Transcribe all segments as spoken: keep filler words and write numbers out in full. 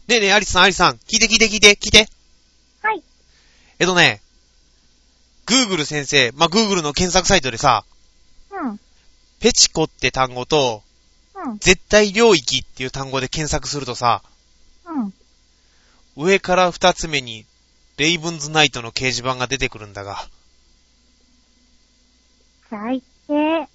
ねえねえ、アリスさん、アリスさん、聞いて聞いて聞いて、聞いて。 はい。 えっとね、Google 先生、まあ、Google の検索サイトでさ、 うん。 ペチコって単語と、 うん。 絶対領域っていう単語で検索するとさ、 うん。 上から二つ目に、レイブンズナイトの掲示板が出てくるんだが。 最低。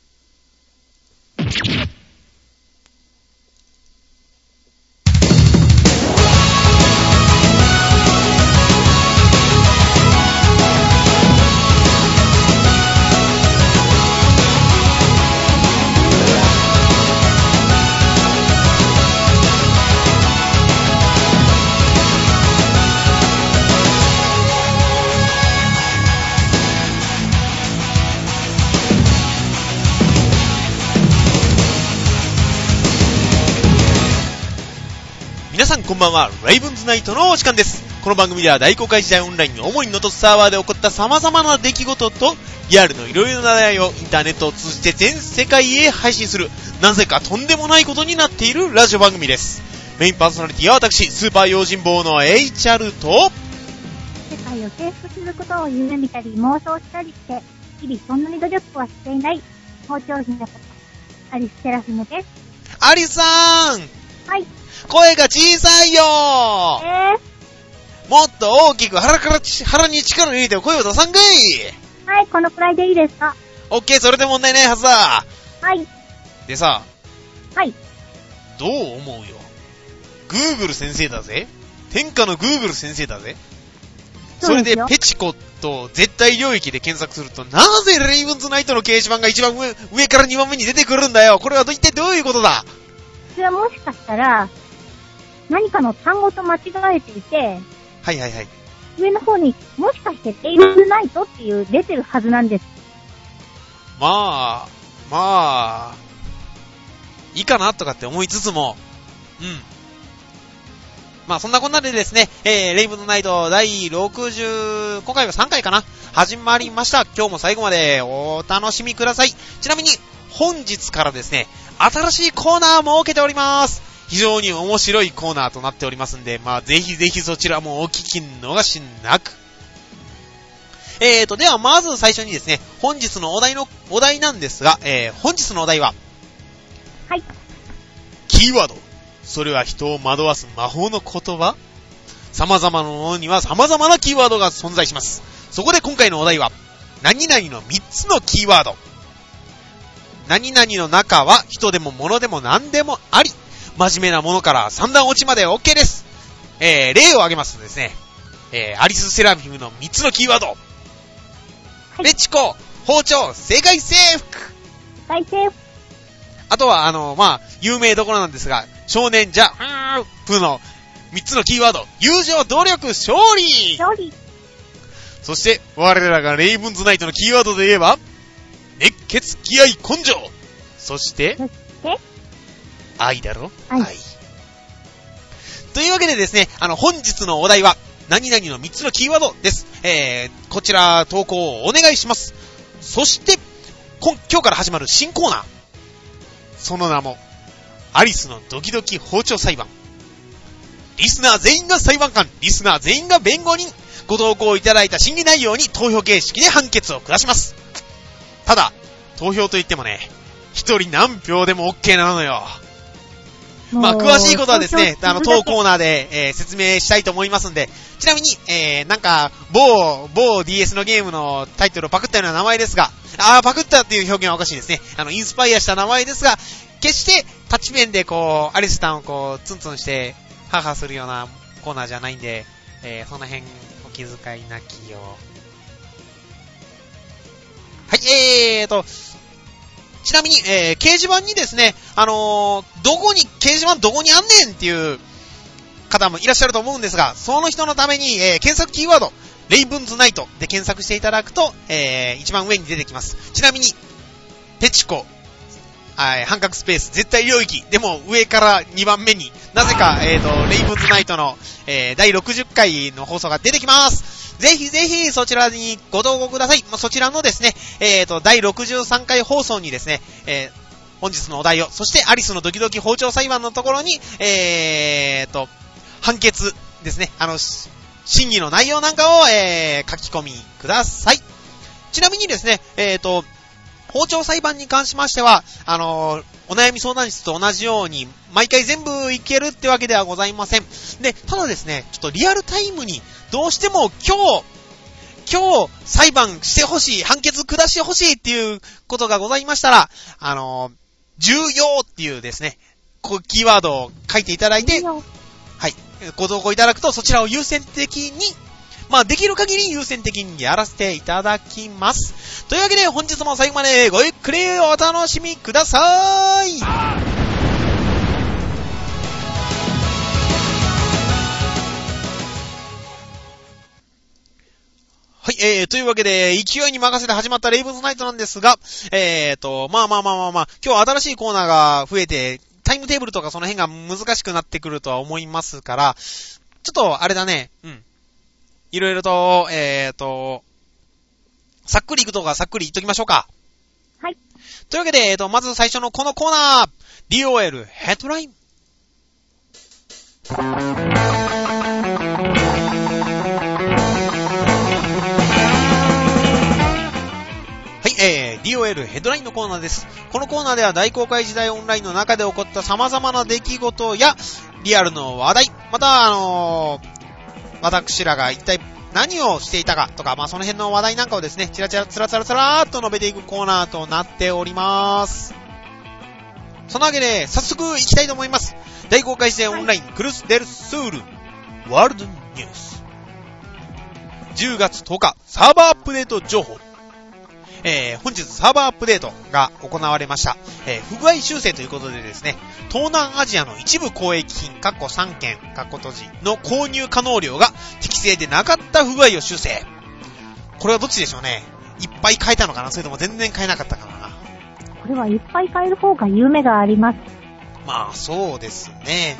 皆さんこんばんは、レイブンズナイトのお時間です。この番組では大公開時代オンラインに主にノートサーバーで起こった様々な出来事とリアルのいろいろな内容をインターネットを通じて全世界へ配信する、なぜかとんでもないことになっているラジオ番組です。メインパーソナリティは私、スーパー用心棒の エイチアール と世界を征服することを夢見たり妄想したりして、日々そんなに努力はしていない包丁姫ことアリステラフィムです。 アリさーん、 はい。 声が小さいよー。 えー、もっと大きく腹から腹に力を入れて声を出さんかい。 はい、このくらいでいいですか。 オッケー、それで問題ないはずだ。 はい。 でさ、 はい。 どう思うよ。Google 先生だぜ。天下の Google 先生だぜ。それでペチコと絶対領域で検索すると、なぜレイブンズナイトの掲示板が一番上、上からにばんめに出てくるんだよ。これは一体どういうことだ。 それはもしかしたら何かの単語と間違えていて、 はいはいはい。 上の方にもしかしてレイブンズナイトっていう出てるはずなんです。 まあ、まあ、いいかなとかって思いつつも、うん。まあそんなこんなでですね、えー、レイブンズナイトだいろくじゅう、今回はさんかいかな、始まりました。今日も最後までお楽しみください。ちなみに本日からですね、新しいコーナー設けております。非常に面白いコーナーとなっておりますんで、まあぜひぜひそちらもお聞き逃しなく。えーと、ではまず最初にですね、本日のお題の、お題なんですが、えー、本日のお題は、 はい。 キーワード。それは人を惑わす魔法の言葉。様々なものには様々なキーワードが存在します。そこで今回のお題は、何々のみっつのキーワード。何々の中は人でも物でも何でもあり。真面目なものから三段落ちまで OK です。えー、例を挙げますとですね、えー、アリスセラフィムのみっつのキーワード。はい、ペチコ、包丁、世界征服。 世界征服。 あとは、あの、まあ、有名どころなんですが、少年じゃ、プのみっつのキーワード。友情、努力、勝利。 勝利。 そして、我らがレイブンズナイトのキーワードで言えば、熱血、気合、根性。そして、 そして、 愛だろ、 愛。 愛。というわけでですね、あの、本日のお題は、何々のみっつのキーワードです。えー、こちら、投稿をお願いします。そして、今日から始まる新コーナー。その名も、アリスのドキドキ包丁裁判。リスナー全員が裁判官、リスナー全員が弁護人。ご投稿いただいた審議内容に投票形式で判決を下します。ただ、投票といってもね、一人何票でも OK なのよ。まあ、詳しいことはですね、あの、当コーナーで、えー、説明したいと思いますんで、ちなみに、えー、なんか、某、某 ディーエス のゲームのタイトルをパクったような名前ですが、あー、パクったっていう表現はおかしいですね。あの、インスパイアした名前ですが、決してタッチペンでこう、アリスさんをこう、ツンツンして、ハハするようなコーナーじゃないんで、えー、その辺、お気遣いなきよ。はい、えーと、ちなみに、えー、掲示板にですね、あのー、どこに、掲示板どこにあんねんっていう方もいらっしゃると思うんですが、その人のために、えー、検索キーワード、レイブンズナイトで検索していただくと、えー、一番上に出てきます。ちなみに、ペチコ、半角スペース、絶対領域、でも上からにばんめになぜか、えーと、レイブンズナイトの、えー、だいろくじゅっかいの放送が出てきます。ぜひぜひそちらにご投稿ください。そちらのですね、えーと、だいろくじゅうさんかい放送にですね、えー、本日のお題を、そしてアリスのドキドキ包丁裁判のところに、えーと、 判決ですね、あの、審議の内容なんかを、えー、書き込みください。ちなみにですね、えっと、包丁裁判に関しましては、あのー、お悩み相談室と同じように、毎回全部いけるってわけではございません。で、ただですね、ちょっとリアルタイムに、どうしても今日、今日裁判してほしい、判決下してほしいっていうことがございましたら、あのー、重要っていうですね、こうキーワードを書いていただいて、はい、ご投稿いただくとそちらを優先的に、まあできる限り優先的にやらせていただきます。というわけで本日も最後までごゆっくりお楽しみください。はい、えー、というわけで、勢いに任せて始まったレイブンズナイトなんですが、えーと、まあまあまあまあまあ、今日は新しいコーナーが増えて、タイムテーブルとかその辺が難しくなってくるとは思いますから、ちょっとあれだね、うん。いろいろと、えーと、さっくりいくとかさっくり言っときましょうか。 はい。 というわけで、えーと、まず最初のこのコーナー、ディーオーエル ヘッドライン。はい、えー、ディーオーエル ヘッドラインのコーナーです。このコーナーでは大公開時代オンラインの中で起こった様々な出来事やリアルの話題、またあのー、私らが一体何をしていたかとか、まあその辺の話題なんかをですね、チラチラつらつらつらーっと述べていくコーナーとなっております。そのわけで早速行きたいと思います。大公開時代オンライン、はい、クルスデルスールワールドニュースじゅうがつとおかサーバーアップデート情報。えー、本日サーバーアップデートが行われました。えー、不具合修正ということでですね、東南アジアの一部交易品、括弧さんけん、括弧閉じの購入可能量が適正でなかった不具合を修正。これはどっちでしょうね。いっぱい変えたのかな、それとも全然変えなかったかな。 これはいっぱい変える方が夢があります。 まあ、そうですね。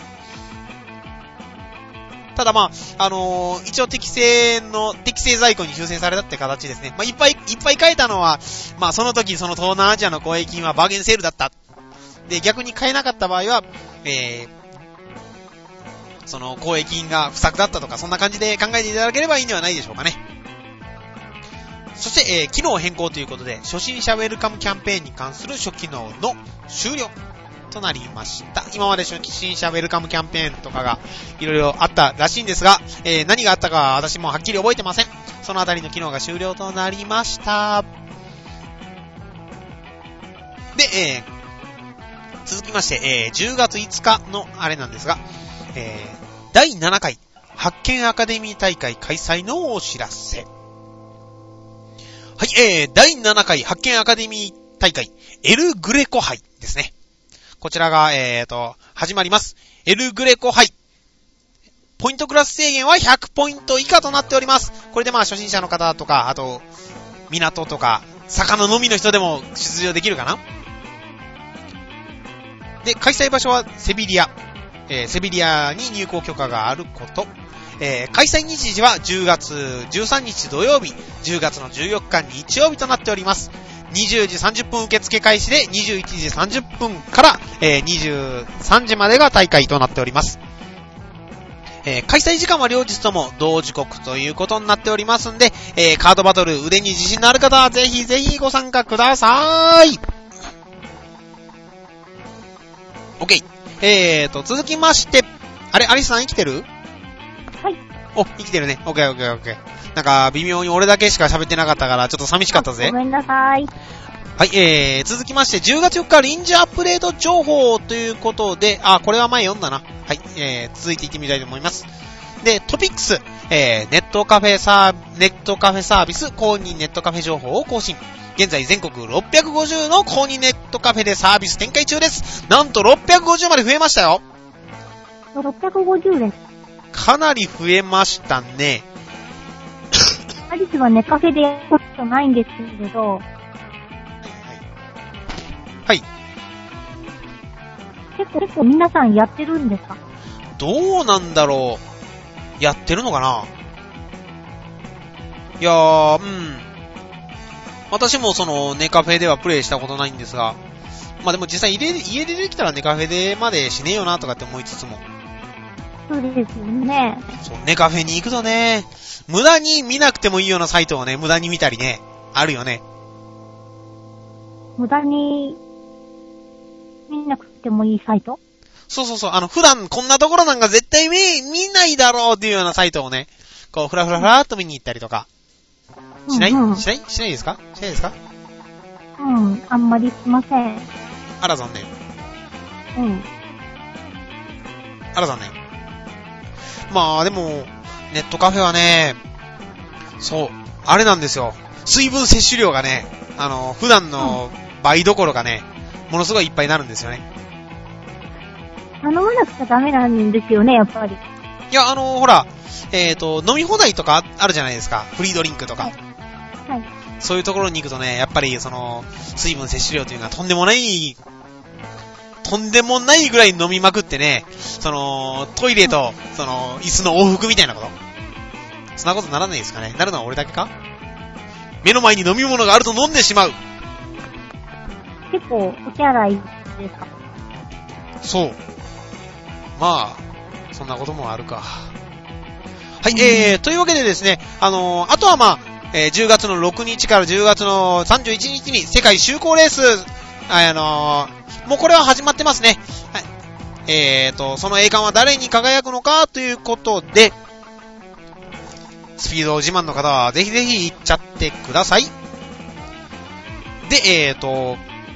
ただまあ、あのー、一応適正の、適正在庫に修正されたって形ですね。まあ、いっぱいいっぱい変えたのは、まあ、その時その東南アジアの交易品はバーゲンセールだった。で、逆に買えなかった場合は、えー、その交易品が不作だったとか、そんな感じで考えていただければいいんではないでしょうかね。そして、えー、機能変更ということで、初心者ウェルカムキャンペーンに関する初機能の終了となりました。今まで初心者ウェルカムキャンペーンとかがいろいろあったらしいんですが、えー、何があったかは私もはっきり覚えてません。そのあたりの機能が終了となりました。で、えー、続きまして、えー、じゅうがついつかのあれなんですが、えー、だいななかい発見アカデミー大会開催のお知らせ。はい、えー、だいななかい発見アカデミー大会エルグレコ杯ですね。こちらが、えーと、始まります。エルグレコ杯。ポイントクラス制限はひゃくポイント以下となっております。これでまあ初心者の方とか、あと、港とか、魚のみの人でも出場できるかな。で、開催場所はセビリア。えー、セビリアに入港許可があること。えー、開催日時はじゅうがつじゅうさんにち土曜日、じゅうがつのじゅうよっか日曜日となっております。にじゅうじさんじゅっぷん受付開始でにじゅういちじさんじゅっぷんから、えー、にじゅうさんじまでが大会となっております。えー、開催時間は両日とも同時刻ということになっておりますんで、えー、カードバトル腕に自信のある方はぜひぜひご参加ください。OK。えーと、続きまして、あれ、アリスさん生きてる？ はい。 お、生きてるね。OK、OK、OK。なんか、微妙に俺だけしか喋ってなかったから、ちょっと寂しかったぜ。 ごめんなさい。 はい、えー、続きまして、じゅうがつよっか臨時アップデート情報ということで、あ、これは前読んだな。はい、えー、続いていってみたいと思います。で、トピックス、えー、ネットカフェサー、ネットカフェサービス公認ネットカフェ情報を更新。現在全国ろっぴゃくごじゅうの公認ネットカフェでサービス展開中です。なんとろっぴゃくごじゅうまで増えましたよ。 ろっぴゃくごじゅうです。かなり増えましたね。 アリスはネカフェでやったことないんですけど。 はい。 結構、結構皆さんやってるんですか？ どうなんだろう。やってるのかな？いやー、うん。私もそのネカフェではプレイしたことないんですが、まあでも実際家で、家でできたらネカフェでまでしねえよなとかって思いつつも。 そうですよね。 そう、ネカフェに行くとね、無駄に見なくてもいいようなサイトをね、無駄に見たりね、あるよね。 無駄に見なくてもいいサイト？ そうそうそう、あの、普段こんなところなんか絶対見、見ないだろうっていうようなサイトをね、こう、ふらふらふらーっと見に行ったりとか。しない、 うんうん、 しないしないですかしないですか？ うん、あんまりしません。 あら残念。 うん。 あら残念。まあでも、ネットカフェはね、そう、あれなんですよ。水分摂取量がね、あの、普段の倍どころかね、ものすごいいっぱいになるんですよね。 飲まなくちゃダメなんですよね、やっぱり。 いや、あの、ほら、えっと、飲み放題とかあるじゃないですか。フリードリンクとか。 はい。はい。 そういうところに行くとね、やっぱりその、水分摂取量というのはとんでもない、とんでもないぐらい飲みまくってね、その、トイレと、その、椅子の往復みたいなこと。そんなことならないですかね。なるのは俺だけか？目の前に飲み物があると飲んでしまう。 結構、お手洗いですか？ そう。まあ、そんなこともあるか。はい、えー、というわけでですね、あのー、あとはまあ、えー、じゅうがつのろくにちからじゅうがつのさんじゅういちにちに世界周行レース、あのー、もうこれは始まってますね。はい。えーと、その栄冠は誰に輝くのかということで、スピード自慢の方はぜひぜひ行っちゃってください。で、えーと、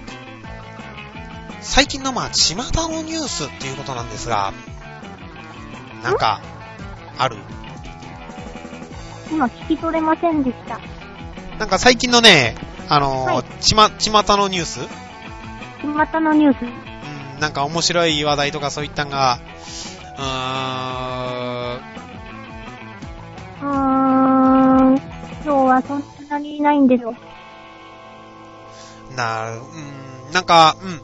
最近のまあ、巷のニュースっていうことなんですが、なんか、ある？ 今聞き取れませんでした。 なんか最近のね、あのー、 はい、 ちま、巷のニュース？ 巷のニュース？ うん、なんか面白い話題とかそういったんが、うーん、 うーん、今日はそんなにないんですよ。 なる、うん、なんか、うん。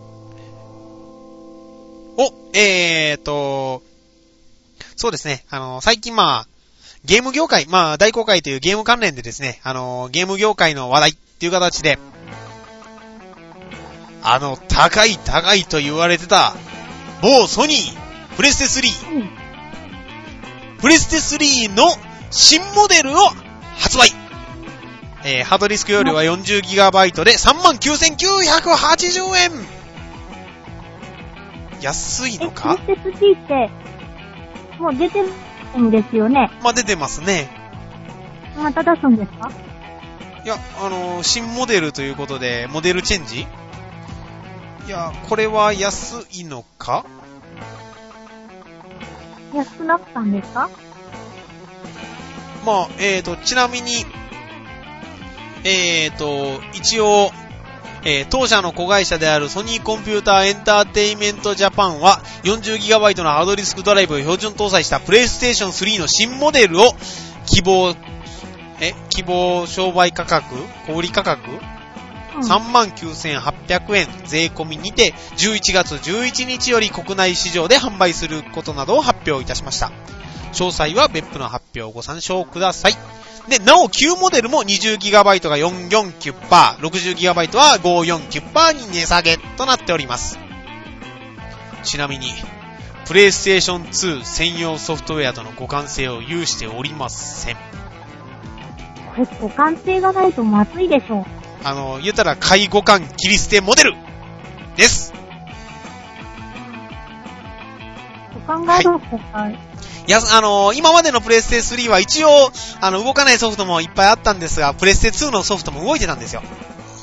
お、えーと、そうですね、あの、最近まあ、ゲーム業界、まあ、大公開というゲーム関連でですね、あの、ゲーム業界の話題っていう形で、あの、高い高いと言われてた、某ソニー、プレステスリー、うん、プレステスリーの新モデルを発売。えー、ハードディスク容量は よんじゅうギガバイト で さんまんきゅうせんきゅうひゃくはちじゅうえん。安いのか？ プレステスリーって、もう出てるんですよね。 まあ、出てますね。 また出すんですか？ いや、あのー、新モデルということで、モデルチェンジ？いや、これは安いのか？ 安くなったんですか？ まあ、えーと、ちなみに、えーと、一応、えー、当社の子会社であるソニーコンピューターエンターテイメントジャパンは よんじゅうギガバイト のハードディスクドライブを標準搭載したプレイステーションスリーの新モデルを希望、え、希望商売価格、小売価格、うん、さんまんきゅうせんはっぴゃくえん税込みにてじゅういちがつじゅういちにちより国内市場で販売することなどを発表いたしました。詳細は別府の発表をご参照ください。で、なお旧モデルも にじゅうギガバイト が よんじゅうよんパーセント、ろくじゅうギガバイト は ごじゅうよんパーセント に値下げとなっております。ちなみに、プレイステーションツー専用ソフトウェアとの互換性を有しておりません。これ互換性がないとまずいでしょう。 あの、言ったら介互換切り捨てモデルです。 互換がある方が、はい、 いや、あのー、今までのプレステスリーは一応、あの、動かないソフトもいっぱいあったんですが、プレステツーのソフトも動いてたんですよ。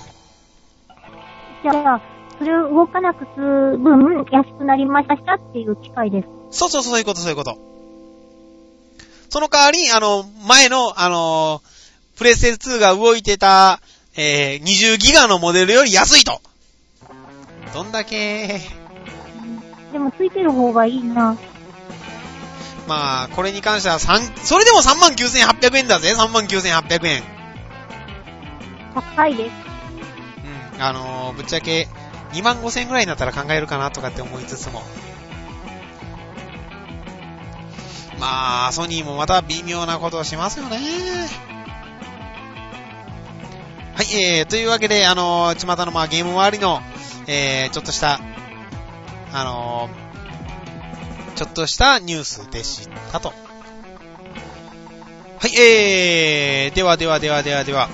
じゃあ、それを動かなくする分、安くなりましたっていう機会です。 そうそうそう、そういうこと、そういうこと。その代わり、あの、前の、あのー、プレステツーが動いてた、えー、にじゅうギガのモデルより安いと。どんだけでもついてる方がいいな。 まあ、これに関してはさん、それでも さんまんきゅうせんはっぴゃくえんだぜ、さんまんきゅうせんはっぴゃくえん。 高いです。 うん、あのー、ぶっちゃけ、にまんごせんえんぐらいになったら考えるかなとかって思いつつも。まあ、ソニーもまた微妙なことをしますよね。はい、えー、というわけで、あのー、巷のまあゲーム周りの、えー、ちょっとした、あのー、 ちょっとしたニュースでしたと。はい、えー、ではではではではでは、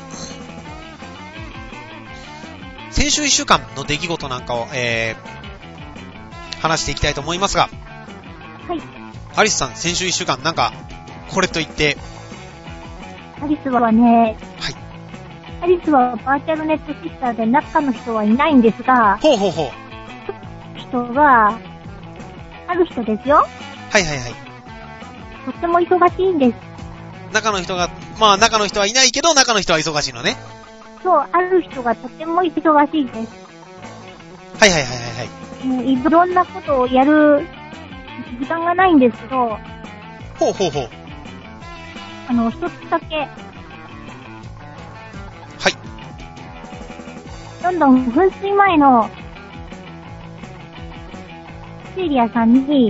先週いっしゅうかんの出来事なんかを、えー、話していきたいと思いますが、 はい。 アリスさん、先週いっしゅうかん、なんか、これと言って、 アリスはね、 はい。 アリスはバーチャルネットシスターで中の人はいないんですが、 ほうほうほう。 人が、ある人ですよ。 はいはいはい。 とっても忙しいんです。 中の人が、まあ中の人はいないけど、中の人は忙しいのね。 そう、ある人がとっても忙しいです。 はいはいはいはいはい。 もういろんなことをやる時間がないんですけど、 ほうほうほう。 あの、一つだけ、 はい。 どんどん噴水前の、シーリアさんに、 うん。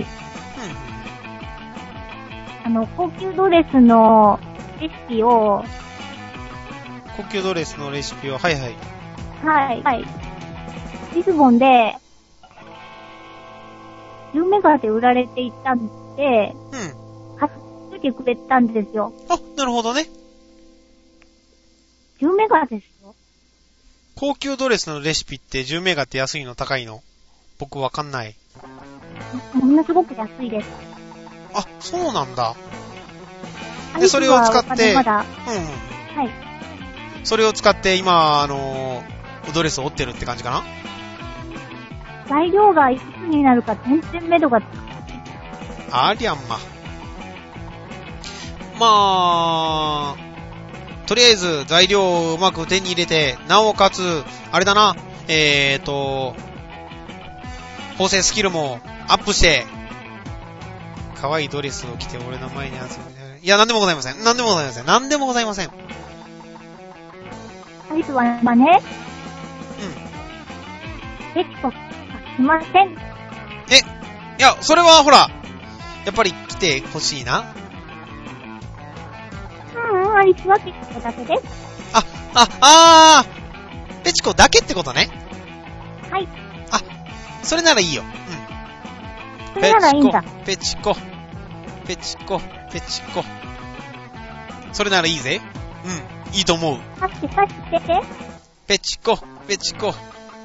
あの、高級ドレスのレシピを、 高級ドレスのレシピを、はいはい。 はい、はい。リスボンで、じゅうメガで売られていたんで、 うん。 買ってきてくれたんですよ。 あ、なるほどね。 じゅうメガですよ。 高級ドレスのレシピってじゅうメガって安いの高いの？僕わかんない。 ものすごく安いです。 あ、そうなんだ。で、それを使って、 まだ、 うんうん。 はい。 それを使って今、あのー、ドレスを折ってるって感じかな？ 材料がいくつになるか全然目処がつかない。 ありゃんま。まあ、とりあえず材料をうまく手に入れて、なおかつ、あれだな、えーと、縫製スキルもアップして、可愛いドレスを着て俺の前に集めて、いや、なんでもございません。なんでもございません。なんでもございません。 アリスは今ね、 うん。 エチコしません。 え、いや、それはほら、やっぱり来てほしいな。 うん、アリスはペチコだけです。 あ、あ、あー、ペチコだけってことね。 はい。 あ、それならいいよ。うん。 それならいいんだ。 ペチコ、ペチコ、ペチコ。それならいいぜ。うん、いいと思う。 さしてさしてて。 ペチコ、ペチコ。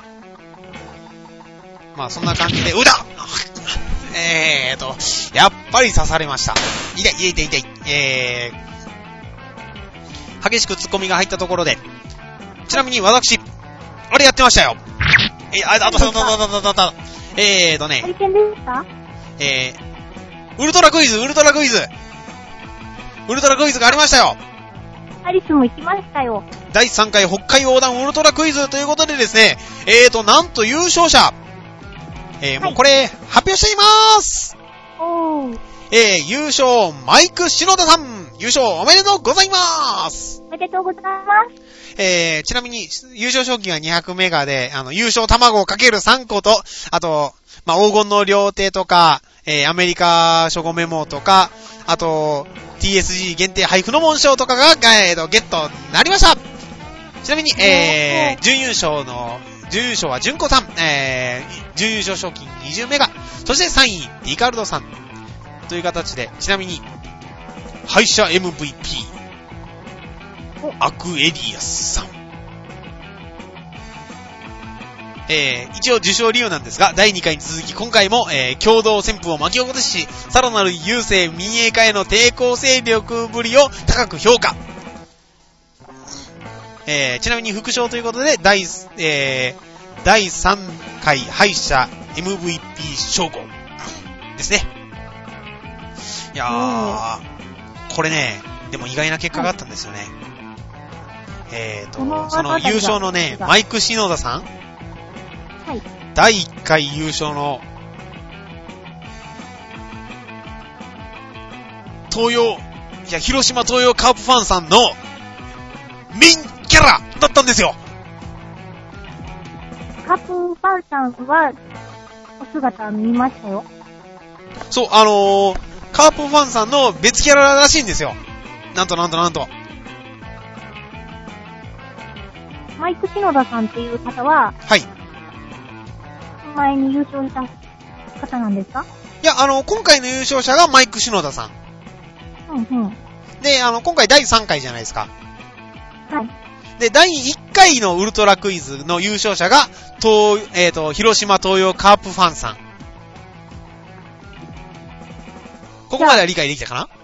まあそんな感じで、うだえーと、やっぱり刺されました。痛い、痛い、痛い、痛い。えー、激しく突っ込みが入ったところで、ちなみに私、あれやってましたよ。えー、あ、あと、あと、あと、あと、あと、えーとね、 ハリケーンですか？ えー、ウルトラクイズ、ウルトラクイズ。ウルトラクイズがありましたよ。 アリスも行きましたよ。 だいさんかい北海横断ウルトラクイズということでですね、えーと、なんと優勝者、えー、もうこれ、発表していまーす。 おー。 えー、優勝、マイク篠田さん、優勝おめでとうございまーす。 おめでとうございます。 えー、ちなみに、優勝賞金はにひゃくメガで、あの、優勝卵をかけるさんこと、あと、まあ、黄金の両手とか、えー、アメリカ諸語メモとか、あと、ティーエスジー 限定配布の紋章とかが、えーと、ゲットになりました。ちなみに、えー、準優勝の、準優勝は純子さん、えー、準優勝賞金にじゅうメガ、そしてさんい、リカルドさん、という形で、ちなみに、敗者 エムブイピー、アクエリアスさん。えー、一応受賞理由なんですが、だいにかいに続き今回も、えー、共同旋風を巻き起こし、さらなる郵政民営化への抵抗勢力ぶりを高く評価。えー、ちなみに副賞ということで、第、えー、だいさんかい敗者 エムブイピー 称号ですね。いやー、これね、でも意外な結果があったんですよね。えーと、その優勝のね、マイク篠田さん、 はい。 だいいっかい優勝の東洋、いや、広島東洋カープファンさんのメインキャラだったんですよ。 カープファンさんはお姿見ましたよ。 そう、あのー、カープファンさんの別キャラらしいんですよ。なんとなんとなんと。 マイク篠田さんっていう方は、 はい。 前に優勝した方なんですか？ いや、あの、今回の優勝者がマイク・シノダさん。 うんうん。 で、あの、今回だいさんかいじゃないですか。 はい。 で、だいいっかいのウルトラクイズの優勝者が、東、えっと、広島東洋カープファンさん。ここまでは理解できたかな？はい。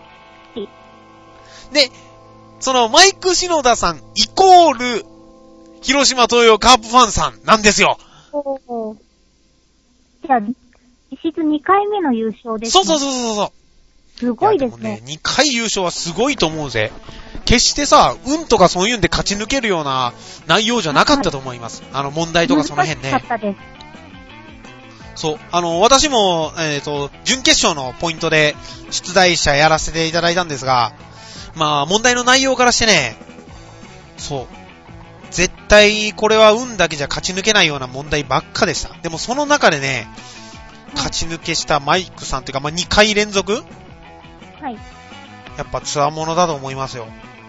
で、そのマイク・シノダさんイコール、広島東洋カープファンさんなんですよ。 おー。じゃあ、実質にかいめの優勝です、ね。 そうそうそうそうそう。 すごいですね。 いやでもね、にかい優勝はすごいと思うぜ。決してさ、運とかそういうんで勝ち抜けるような内容じゃなかったと思います。あの問題とかその辺ね。 難しかったです。 そう。あの、私も、えっと、準決勝のポイントで出題者やらせていただいたんですが、まあ、問題の内容からしてね、そう。絶対これは運だけじゃ勝ち抜けないような問題ばっかでした。でもその中でね、勝ち抜けしたマイクさんというか、まあ、にかい連続？ はい。 やっぱツアーものだと思いますよ。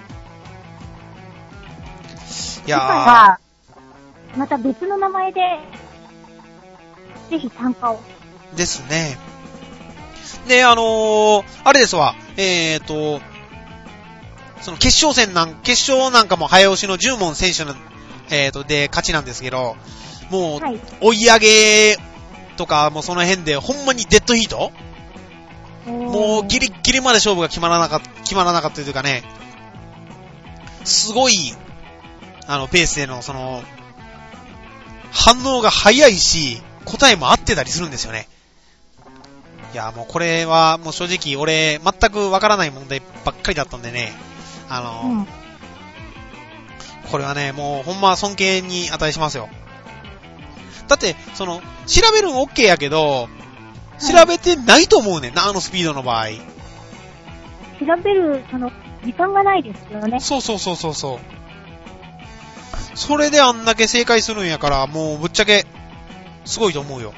いやー。 次回は、また別の名前で、ぜひ参加を。 ですね。で、あのー、あれですわ、えーと、その決勝戦なん、決勝なんかも早押しのじゅう問選手の、えーと、で勝ちなんですけど、もう、はい、追い上げとか、もうその辺で、ほんまにデッドヒート？もうギリギリまで勝負が決まらなかった、決まらなかったというかね、すごい、あの、ペースでの、その、反応が早いし、答えも合ってたりするんですよね。いや、もうこれは、もう正直、俺、全くわからない問題ばっかりだったんでね、あの、うん、これはね、もうほんま尊敬に値しますよ。だって、その、調べるの OK やけど、調べてないと思うねんな、あのスピードの場合。 調べる、その、時間がないですよね。 そうそうそうそうそう。それであんだけ正解するんやから、もうぶっちゃけ、すごいと思うよ。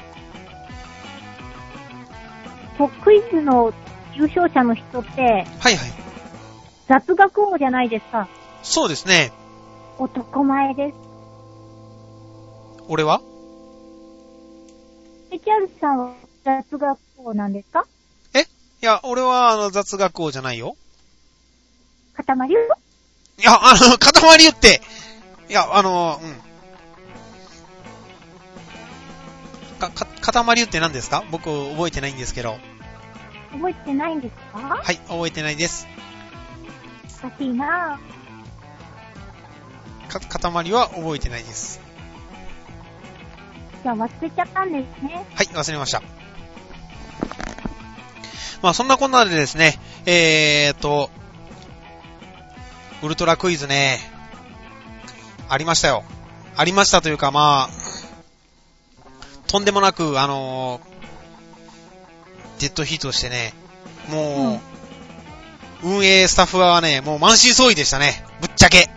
クイズの優勝者の人って、はいはい。 雑学王じゃないですか。 そうですね。 男前です。 俺は？ エチアールさんは雑学王なんですか？ え？いや、俺はあの雑学王じゃないよ。 塊言う？ いや、あの、塊言って、いや、あの、うん。か、か、塊言って何ですか？僕覚えてないんですけど。 覚えてないんですか？ はい、覚えてないです。 おかしいなぁ。か、塊は覚えてないです。 じゃあ忘れちゃったんですね。 はい、忘れました。まあそんなこんなでですね、えーと、ウルトラクイズね、ありましたよ。ありましたというかまあ、とんでもなく、あのー、デッドヒートしてね、もう、うん、運営スタッフはね、もう満身創痍でしたね。ぶっちゃけ。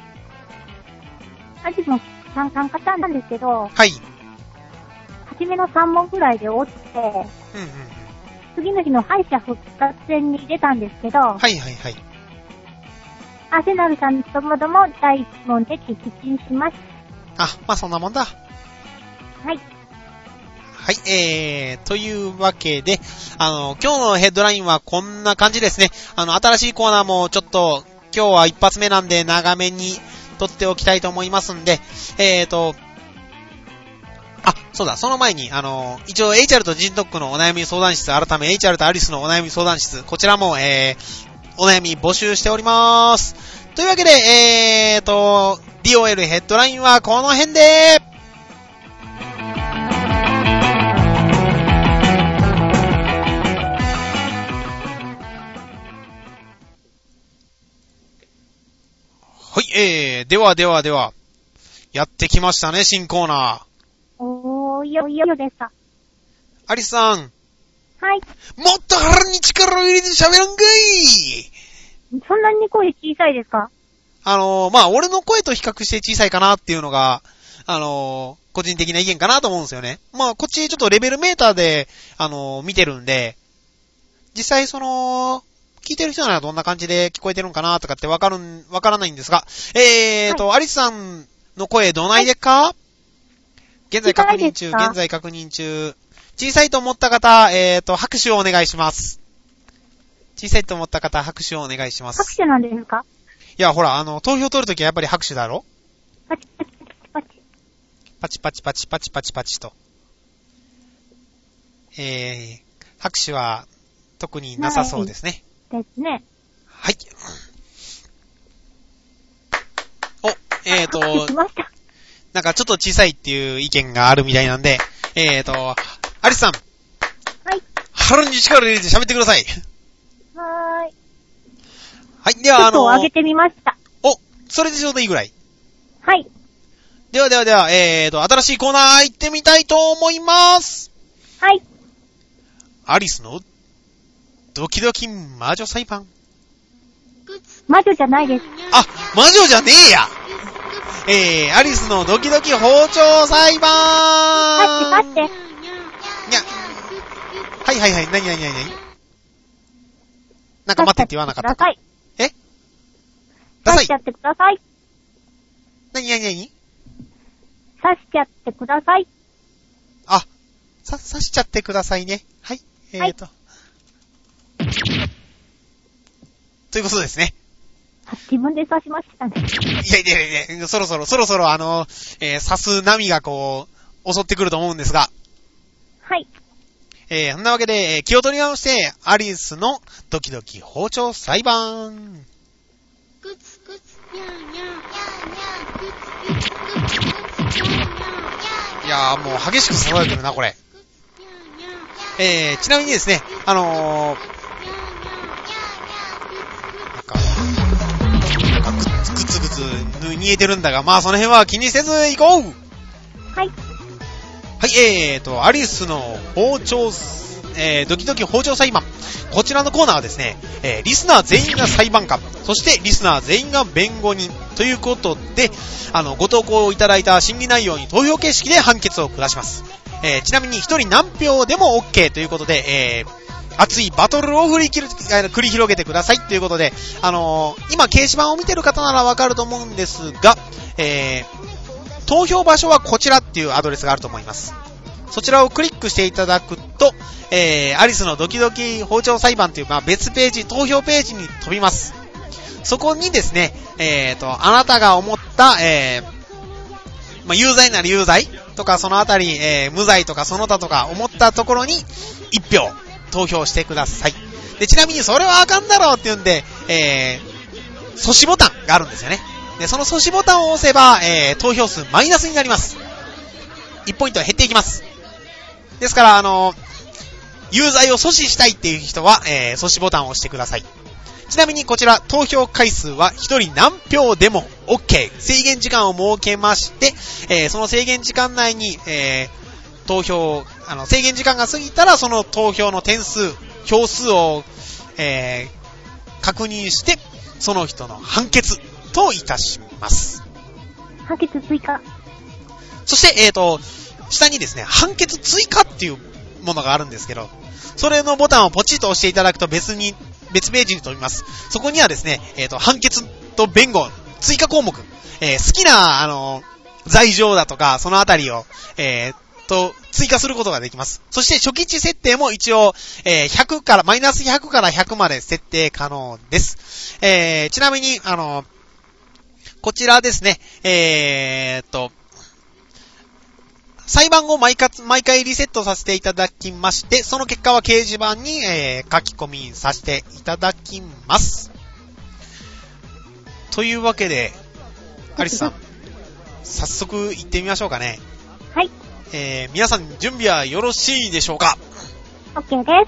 私も参加型なんですけど、 はい。 初めのさん問ぐらいで落ちて、うんうんうん、次の日の敗者復活戦に出たんですけど、はいはいはい。 アセナルさんともどもだいいち問で撃沈します。 あ、まあそんなもんだ。 はい。 はい、えー、というわけで、あの、今日のヘッドラインはこんな感じですね。あの、新しいコーナーもちょっと、今日は一発目なんで長めに撮っておきたいと思いますんで、えーと、あ、そうだ、その前に、あの、一応 エイチアール とジンドックのお悩み相談室、改め エイチアール とアリスのお悩み相談室、こちらも、えー、お悩み募集しております。というわけで、えーと、ディーオーエル ヘッドラインはこの辺で、はい、えー、ではではでは、やってきましたね、新コーナー。 おー、いよいよですか。 アリスさん。 はい。 もっと腹に力を入れて喋らんかい。 そんなに声小さいですか？ あのー、まあ、俺の声と比較して小さいかなっていうのが、あのー、個人的な意見かなと思うんですよね。まあ、こっちちょっとレベルメーターで、あのー、見てるんで、実際その、聞いてる人ならどんな感じで聞こえてるんかなとかってわかるん、わからないんですが、えーと、はい、アリスさんの声どないでっか？はい、現在確認中、現在確認中。ち小さいと思った方、えーと、拍手をお願いします。小さいと思った方、拍手をお願いします。 拍手なんですか？ いや、ほら、あの、投票取るときはやっぱり拍手だろ？ パチパチパチパチパチパチパチパチパチと。えー、拍手は特になさそうですね。 ですね。 はい。お、えーと、なんかちょっと小さいっていう意見があるみたいなんで、えーと、アリスさん。 はい。 腹に力入れて喋ってください。 はーい。 はい、では、あのー、 ちょっと上げてみました。 お、それでちょうどいいぐらい。 はい。 ではではでは、えーと、新しいコーナー行ってみたいと思います。 はい。 アリスのドキドキ魔女裁判。 魔女じゃないです。 あ、魔女じゃねえや。えー、アリスのドキドキ包丁裁判。 待って待って。 にゃ。はいはいはい、なになになになに。なんか待ってって言わなかった。 ください。 えダサい。 刺しちゃってください。 なになになに。 刺しちゃってください。 あ、さ、刺しちゃってくださいね。はい。えーと。はい、ということですね。 自分で刺しましたね。 いやいやいや、そろそろ、そろそろあの、えー、刺す波がこう、襲ってくると思うんですが。 はい。 えー、そんなわけで、えー、気を取り直して、アリスのドキドキ包丁裁判。グツグツニャーニャーニャーニャーグツグツグツグツニャーニャーニャーニャー。いやーもう激しく騒いでるな、これ。えー、ちなみにですね、あのー、なんか、なんかグツグツ煮えてるんだが、まあその辺は気にせず行こう。 はい。 はい、えーと、アリスの包丁、えー、ドキドキ包丁裁判。こちらのコーナーはですね、えー、リスナー全員が裁判官、そしてリスナー全員が弁護人ということで、あの、ご投稿いただいた審議内容に投票形式で判決を下します。えー、ちなみに一人何票でも OK ということで、えー、熱いバトルを繰り繰り広げてくださいということで、あのー、今掲示板を見てる方ならわかると思うんですが、えー、投票場所はこちらっていうアドレスがあると思います。そちらをクリックしていただくと、えー、アリスのドキドキ包丁裁判という、まあ、別ページ、投票ページに飛びます。そこにですね、えーと、あなたが思った、えー、まあ、有罪なら有罪とか、そのあたり、えー、無罪とかその他とか思ったところに一票投票してください。で、ちなみにそれはあかんだろうっていうんで、えー、阻止ボタンがあるんですよね。で、その阻止ボタンを押せば、えー、投票数マイナスになります。いちポイントは減っていきます。ですから、あのー、有罪を阻止したいっていう人は、えー、阻止ボタンを押してください。ちなみにこちら投票回数は一人何票でも OK。制限時間を設けまして、えー、その制限時間内に、えー、投票、あの、制限時間が過ぎたらその投票の点数、票数を、えー、確認して、その人の判決といたします。 判決追加。 そして、えーと、下にですね、判決追加っていうものがあるんですけど、それのボタンをポチッと押していただくと別に、別ページに飛びます。そこにはですね、えっと、判決と弁護、追加項目、えー、好きな、あのー、罪状だとか、そのあたりを、えー、と、追加することができます。そして初期値設定も一応、えー、ひゃくから、マイナスひゃくからひゃくまで設定可能です。えー、ちなみに、あのー、こちらですね、えーっと、裁判後毎回、毎回リセットさせていただきまして、その結果は掲示板に、えー、書き込みさせていただきます。というわけで、アリスさん、早速行ってみましょうかね。 はい。 えー、皆さん準備はよろしいでしょうか？ OK です。 はい、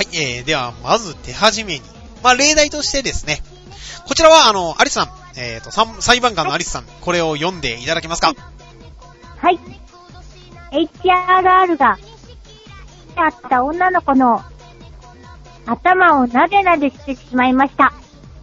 えー、ではまず手始めに、まあ例題としてですね、こちらはあの、アリスさん、えーと、裁判官のアリスさん、はい、これを読んでいただけますか？ はい。エイチアールアール が、あった女の子の頭をなでなでしてしまいました。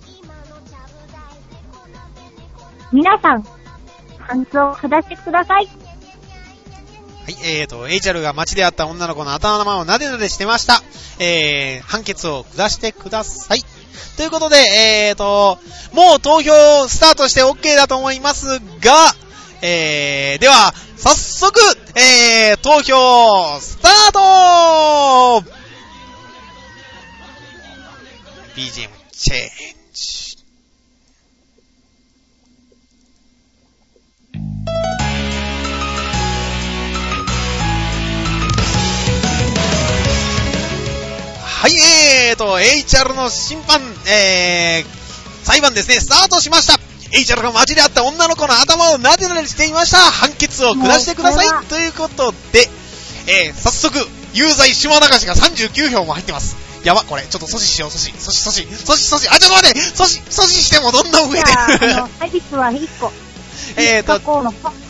皆さん、判決を下してください。 はい、えーと、エイチアール が街であった女の子の頭をなでなでしてました。えー、判決を下してください。ということで、えーと、もう投票スタートして OK だと思いますが、えー、では、 早速、えー、投票、スタート !ビージーエム チェンジ。はい、えーと、エイチアール の審判、えー、裁判ですね、スタートしました。エイチアール が街で会った女の子の頭をなでなでしていました。判決を下してください。ということで、えー、早速、有罪島流しがさんじゅうきゅうひょうも入ってます。やば、これ、ちょっと阻止しよう、阻止、阻止、阻止、阻止、阻止、あ、ちょっと待って、阻止、阻止してもどんどん増えてる。 あの、ハイビスはいっこ。 えーと、 こ、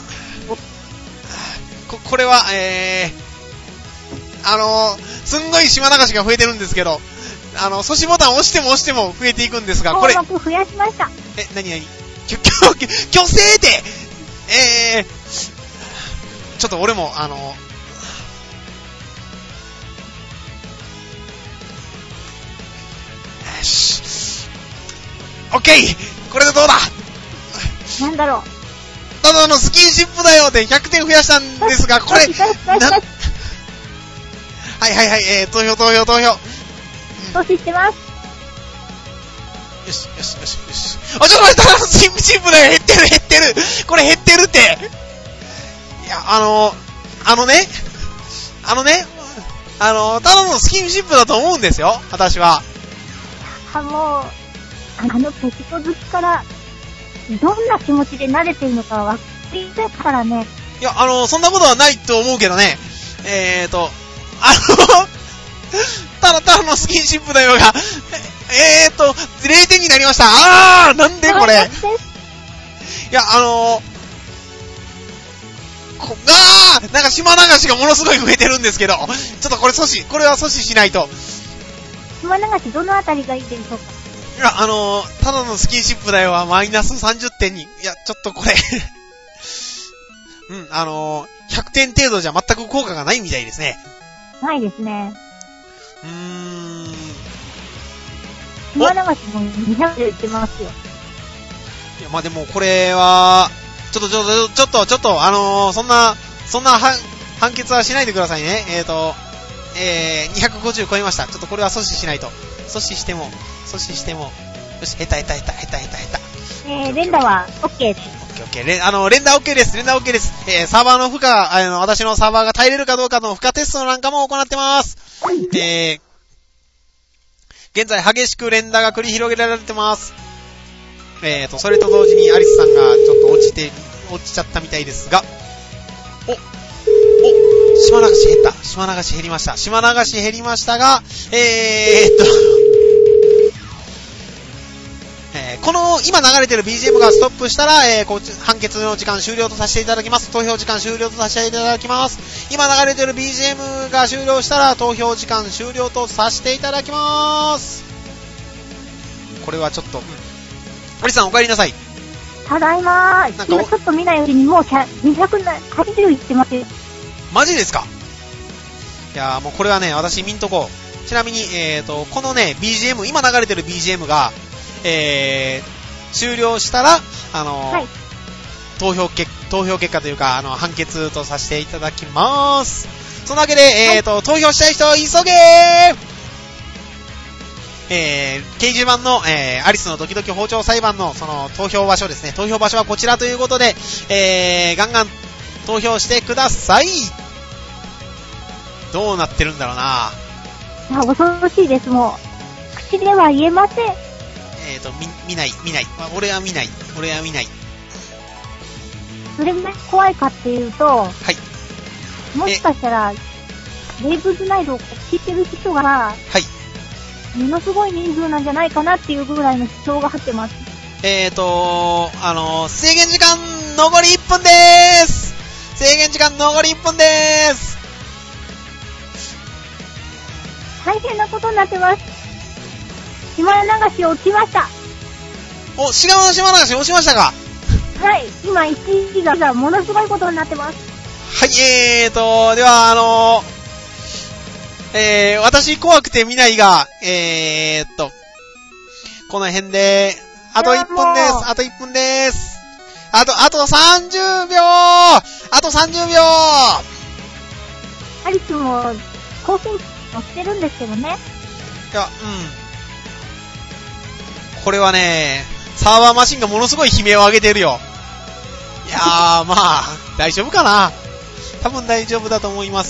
これは、えー、あのー、すんごい島流しが増えてるんですけど、あの、阻止ボタンを押しても押しても増えていくんですが、これ。 項目増やしました。 え、なになにきょ、きょ、きょ、虚勢で、えー、ちょっと俺も、あの、よし。オッケーこれでどうだなんだろう。 ただのスキンシップだよでひゃくてん増やしたんですが、これ、な、はいはいはい、えー、投票投票投票。 阻止してます。 よし、よし、よし、よし。あ、ちょっと待って、ただのスキンシップだよ減ってる減ってるこれ減ってるって。いや、あの、あのね、あのね、あの、ただのスキンシップだと思うんですよ、私は。 あ、もう、あのペチコ好きから、どんな気持ちで慣れてるのかわかりたいからね。 いや、あの、そんなことはないと思うけどね。えーと、あの、ただただのスキンシップだよが、えーと、れいてんになりました。あーなんでこれ。いや、あのー、こ、あーなんか島流しがものすごい増えてるんですけど、ちょっとこれ阻止、これは阻止しないと。 島流しどのあたりがいいでしょうか。 いや、あのー、ただのスキンシップだよはマイナスさんじゅってんに。いや、ちょっとこれ、うん、あのー、ひゃくてん程度じゃ全く効果がないみたいですね。 ないですね。 うーん。 島流しもにひゃくで売ってますよ。 いや、まあ、でもこれは、ちょっとちょっと、ちょっと、ちょっと、あのー、そんな、そんなは判決はしないでくださいね。えーと、えー、にひゃくごじゅう超えました。ちょっとこれは阻止しないと。阻止しても、阻止しても、よし、下手下手下手下手下手下手。 えー、連打は OK です。 オッケーオッケー。連、あの、連打 OK です。連打 OK です。えー、サーバーの負荷、あの、私のサーバーが耐えれるかどうかの負荷テストなんかも行ってます。えー、現在激しく連打が繰り広げられてます。えーと、それと同時にアリスさんがちょっと落ちて、落ちちゃったみたいですが、お、お、島流し減った。島流し減りました。島流し減りましたが、えーっと、えー、この今流れてる ビージーエム がストップしたら、えー、こ判決の時間終了とさせていただきます。投票時間終了とさせていただきます。今流れてる ビージーエム が終了したら投票時間終了とさせていただきます。これはちょっと、うん、アリさんお帰りなさい。 ただいまー。今ちょっと見ないうちにもうにひゃくはちじゅういってますよ。 マジですか。いやーもうこれはね、私見んとこう。ちなみに、えーと、このね、ビージーエム、今流れてる ビージーエム が、えー、終了したら、あのーはい、投票結、投票結果というか、あの、判決とさせていただきます。そのわけで、えーと、はい、投票したい人、急げーえー、掲示板の、えー、アリスのドキドキ包丁裁判の、その、投票場所ですね。投票場所はこちらということで、えー、ガンガン投票してください。どうなってるんだろうな。 いや、恐ろしいです、もう。口では言えません。 えーと、見、見ない、見ない。まあ、俺は見ない。俺は見ない。 それが怖いかっていうと、はい。もしかしたら、レイブズナイトを聞いてる人が、はい。ものすごい人数なんじゃないかなっていうぐらいの主張が入ってます。 えーと、あのー、制限時間残りいっぷんでーす。制限時間残りいっぷんでーす。 大変なことになってます。島流しを打ちました。 お、滋賀の島流し押しましたか。 はい、今いちいがものすごいことになってます。 はい、えーと、では、あのー、えー、私怖くて見ないが、えーっと、この辺で、あといっぷんです。あといっぷんです。 あと、あとさんじゅうびょうあとさんじゅうびょうアリスも、更新もしてるんですけどね。 いや、うん。これはね、サーバーマシンがものすごい悲鳴を上げてるよ。いやー、まあ、大丈夫かな。多分大丈夫だと思います。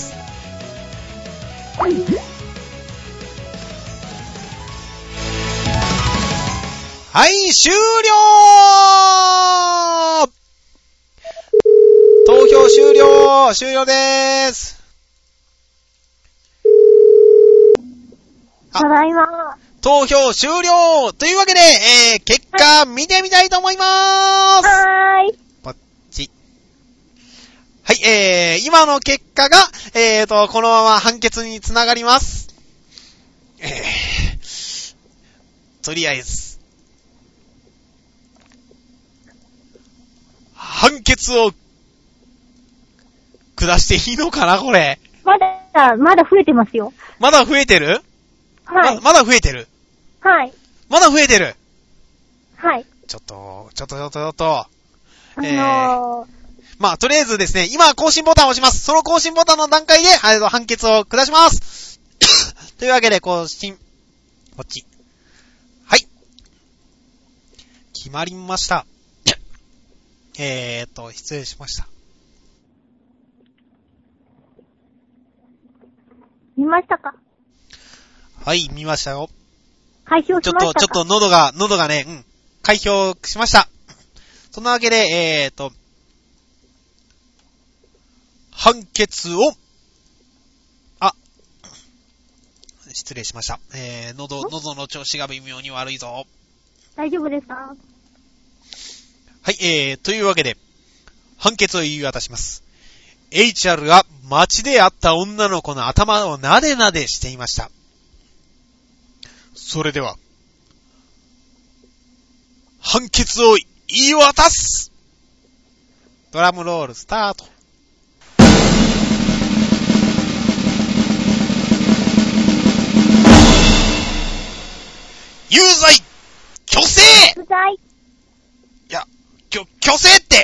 はい、終了投票終了終了でーす。 ただいま。 投票終了というわけで、えー、結果見てみたいと思いまーす。 はーい。 ポッチ。はい、えー、今の結果が、えーと、このまま判決につながります。えー、とりあえず、判決を下していいのかな、これ。 まだ、まだ増えてますよ。 まだ増えてる？ はい。 ま、まだ増えてる？ はい。まだ増えてる？ はい。 ちょっと、ちょっとちょっとちょっと。 あのー、えー、 まあ、とりあえずですね、今、更新ボタンを押します。その更新ボタンの段階で、はい、判決を下します。というわけで、更新、こっち。はい。決まりました。えーと、失礼しました。 見ましたか？ はい、見ましたよ。 開票しましたか？ ちょっと、ちょっと喉が、喉がね、うん、開票しました。そんなわけで、えーと、判決を、あ、失礼しました。えー、喉、喉の調子が微妙に悪いぞ。 大丈夫ですか？ はい、えー、というわけで、判決を言い渡します。エイチアール は街で会った女の子の頭をなでなでしていました。それでは、判決を言い渡す！ドラムロールスタート。有罪！虚勢！ 有罪！ いや、きょ、虚勢って！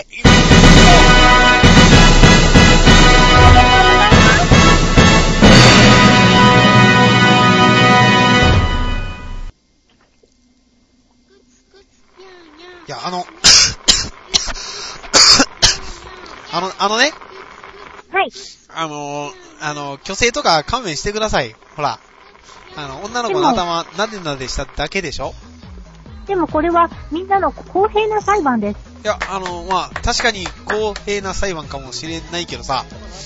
いや、あの、あの、あのね。 はい。 あの、あの、虚勢とか勘弁してください。ほら。あの、女の子の頭、なでなでしただけでしょ？ でもこれは、みんなの公平な裁判です。 いや、あの、まあ、確かに公平な裁判かもしれないけどさ。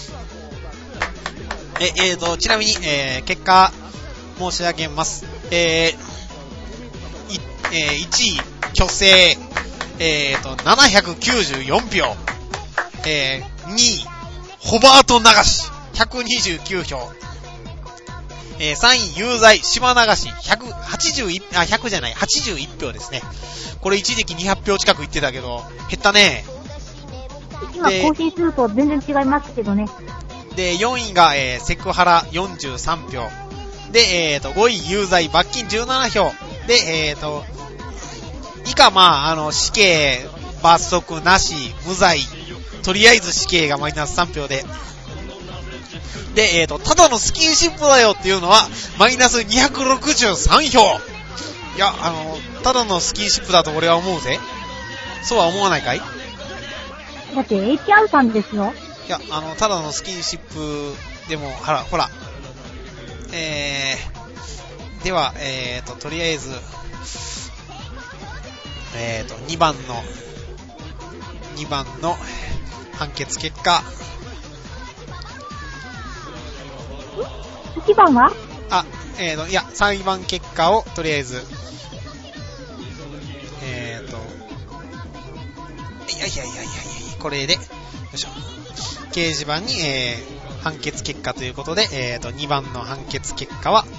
え、えーと、ちなみに、えー、結果、申し上げます。えー、い、えー、いちい、虚勢、えーと、ななひゃくきゅうじゅうよんひょう。えー、にい、ホバート流し、ひゃくにじゅうきゅうひょう。えー、さんい、有罪、島流し、ひゃくはちじゅういち、あ、ひゃくじゃない、はちじゅういちひょうですね。これ一時期にひゃくひょう近く言ってたけど、減ったね。 今更新すると全然違いますけどね。 で、よんいが、えー、セクハラよんじゅうさんひょう。で、えーと、ごい、有罪、罰金じゅうななひょう。で、えーと、以下、まあ、あの、死刑、罰則なし、無罪、とりあえず死刑がマイナスさんひょうで、で、えーと、ただのスキンシップだよっていうのは、マイナスにひゃくろくじゅうさんひょう。いや、あの、ただのスキンシップだと俺は思うぜ。そうは思わないかい？ だって エイチアール さんですよ。 いや、あの、ただのスキンシップでも、ほら、ほら、えー、では、えーと、とりあえず、えーと、にばんの、にばんの判決結果。 いちばんは？ あ、えーと、いや、さんばん結果を、とりあえず、えーと、いやいやいやいやいや、これで、よいしょ。掲示板に、えー、判決結果ということで、えーと、にばんの判決結果は、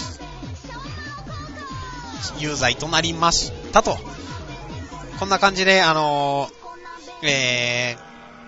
有罪となりましたと。こんな感じで、あのー、え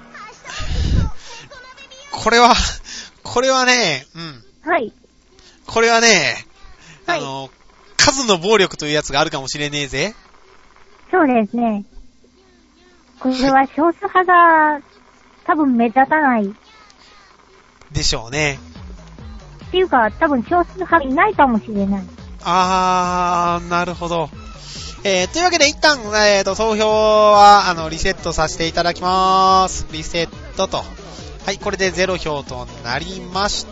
ー、これは、これはね、うん。 はい。 これはね、 はい、 あのー、数の暴力というやつがあるかもしれねえぜ。 そうですね。 これは少数派が多分目立たない。 でしょうね。 っていうか、多分少数派いないかもしれない。 あー、なるほど。えー、というわけで一旦、えーと、投票は、あの、リセットさせていただきまーす。リセットと。はい、これでゼロ票となりました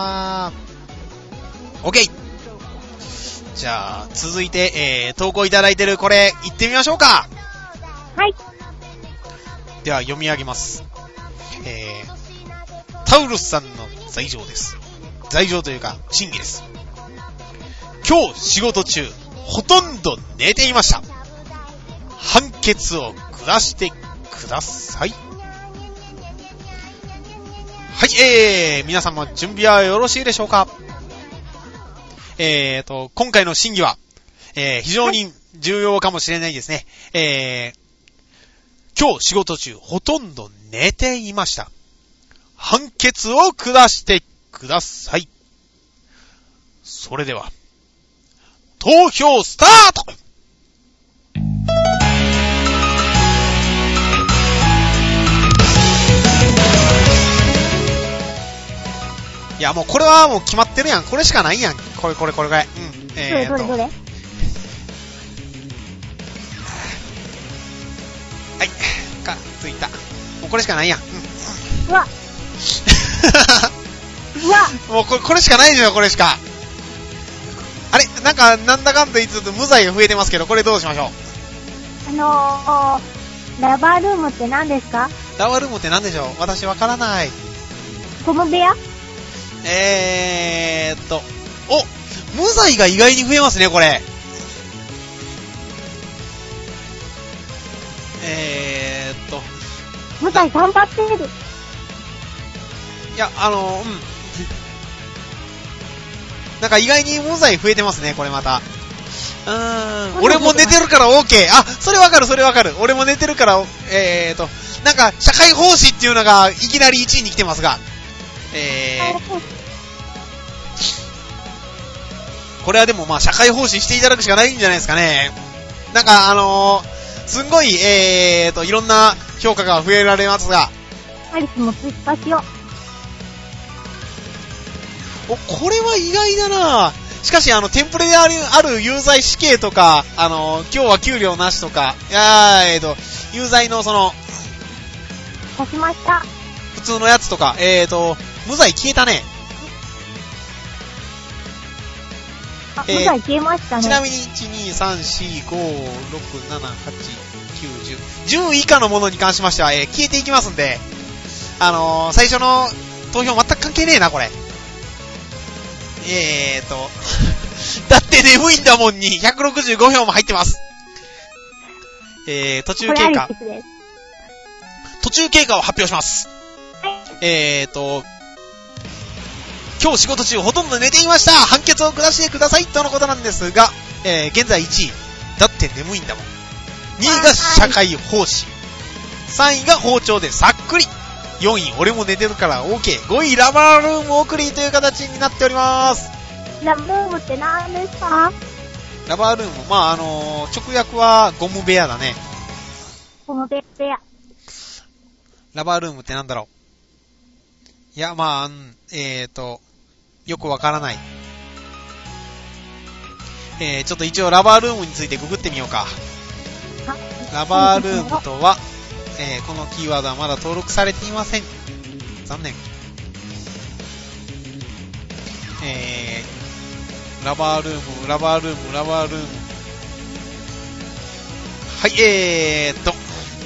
。OK。じゃあ、続いて、えー、投稿いただいてるこれ、行ってみましょうか。 はい。 では、読み上げます。えー、タウルスさんの罪状です。罪状というか、審議です。今日仕事中、ほとんど寝ていました。判決を下してください。はい、えー、皆様準備はよろしいでしょうか。えーと、今回の審議は、えー、非常に重要かもしれないですね。えー、今日仕事中、ほとんど寝ていました。判決を下してください。それでは、投票スタート。いや、もうこれはもう決まってるやん。これしかないやん。これこれこれこれ。うん。えーと。 どれどれどれ？ はい。か、ついた。もうこれしかないやん。うん。 うわ。うわ。 もうこれ、これしかないでしょ、これしか。あれなんか、なんだかんだ言いつつ無罪が増えてますけど、これどうしましょう？ あのー、ラバールームって何ですか？ ラバールームって何でしょう？私わからない。 ゴム部屋？ えーっと、お、無罪が意外に増えますね、これ。えーっと。 無罪頑張ってる。 いや、あの、うん。なんか意外に無罪増えてますね、これまた。うーん。俺も寝てるから OK。あ、それわかる、それわかる。俺も寝てるから、えーっと、なんか、社会奉仕っていうのがいきなりいちいに来てますが。えー、これはでもまあ社会奉仕していただくしかないんじゃないですかね。なんかあのー、すんごい、えーと、いろんな評価が増えられますが。 アリスも追加しよう。お、これは意外だな。しかしあの、テンプレである、ある有罪死刑とか、あのー、今日は給料なしとか、いやー、えーと、有罪のその、 刺しました。 普通のやつとか、えーと、無罪消えたね。 あ、えー、無罪消えましたね。 ちなみに、いち、に、さん、よん、ご、ろく、なな、はち、きゅう、じゅう。じゅう以下のものに関しましては、えー、消えていきますんで、あのー、最初の投票全く関係ねえな、これ。えーと、だって眠いんだもんに、ひゃくろくじゅうご票も入ってます。えー、途中経過。途中経過を発表します。えーと、今日仕事中ほとんど寝ていました。判決を下してくださいとのことなんですが、えー、現在いちい。だって眠いんだもん。にいが社会奉仕。さんいが包丁でさっくり。よんい、俺も寝てるから OK。ごい、ラバールーム送りという形になっております。 ラバールームって何ですか？ ラバールーム、まあ、あのー、直訳はゴム部屋だね。 ゴム部屋。 ラバールームってなんだろう。いや、まあ、えーと、よくわからない。えー、ちょっと一応ラバールームについてググってみようか。ラバールームとは、えー、このキーワードはまだ登録されていません。残念。えー、ラバールーム、ラバールーム、ラバールーム。はい、えーっと、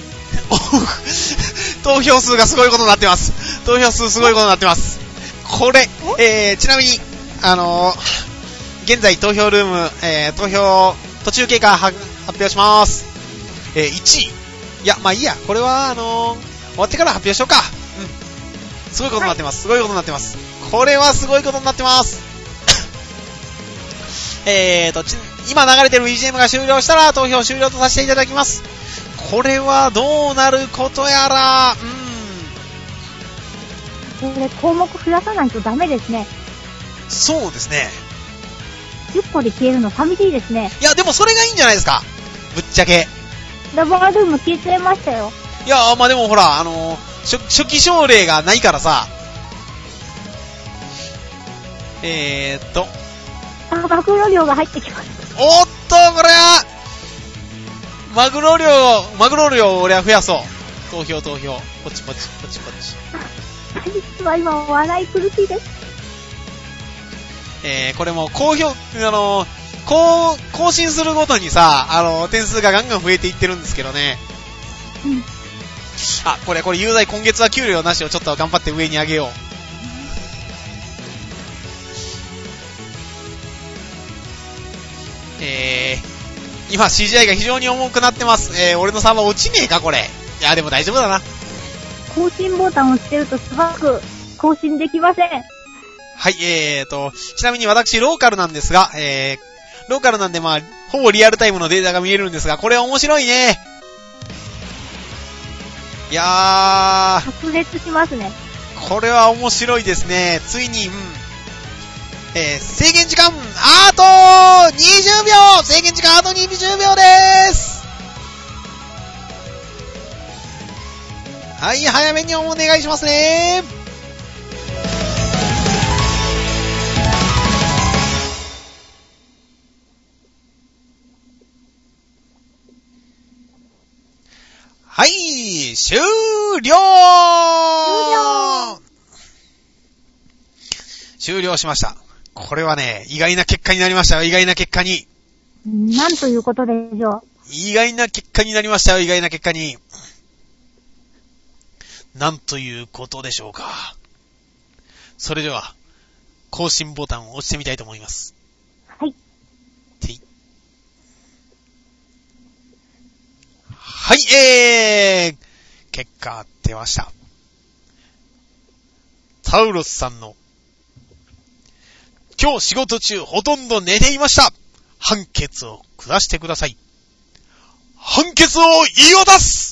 投票数がすごいことになってます。投票数すごいことになってます。これ、えー、ちなみに、あのー、現在投票ルーム、えー、投票、途中経過は発表します。えー、いちい。いや、まあいいや。これは、あのー、終わってから発表しようか。うん。すごいことになってます。すごいことになってます。これはすごいことになってます。えーと、ち、今流れてる ビージーエム が終了したら投票終了とさせていただきます。これはどうなることやら、 うん。これ項目増やさないとダメですね。 そうですね。 じゅっこで消えるの寂しいですね。 いや、でもそれがいいんじゃないですか。ぶっちゃけ。 ラバールーム消えちゃいましたよ。 いやー、まあでもほら、あのー、初, 初期症例がないからさ、えーっと。 あ、マグロ漁が入ってきます。 おっと、これは、マグロ漁、マグロ漁を俺は増やそう。投票投票。ポチポチ、ポチポチ。 実は今、笑い苦しいです。 えー、これも好評、あのー、こう、更新するごとにさ、あのー、点数がガンガン増えていってるんですけどね。 うん。 あ、これ、これ、有罪今月は給料なしをちょっと頑張って上に上げよう。えー、今 シージーアイ が非常に重くなってます。えー、俺のサーバー落ちねえかこれ。いや、でも大丈夫だな。 更新ボタンを押してるとすごく更新できません。 はい、えーと、ちなみに私ローカルなんですが、えー、ローカルなんでまあ、ほぼリアルタイムのデータが見えるんですが、これは面白いね。いやー。 白熱しますね。 これは面白いですね。ついに、うん。えー、制限時間、あとにじゅうびょう制限時間あとにじゅうびょうでーす。はい、早めにお願いしますね。はい、終了終了終了しました。これはね、意外な結果になりましたよ。意外な結果に。 なんということでしょう。 意外な結果になりましたよ。意外な結果に。なんということでしょうか。それでは、更新ボタンを押してみたいと思います。 はい。 てい。はい、えー、結果出ました。タウロスさんの、今日仕事中ほとんど寝ていました。判決を下してください。判決を言い渡す。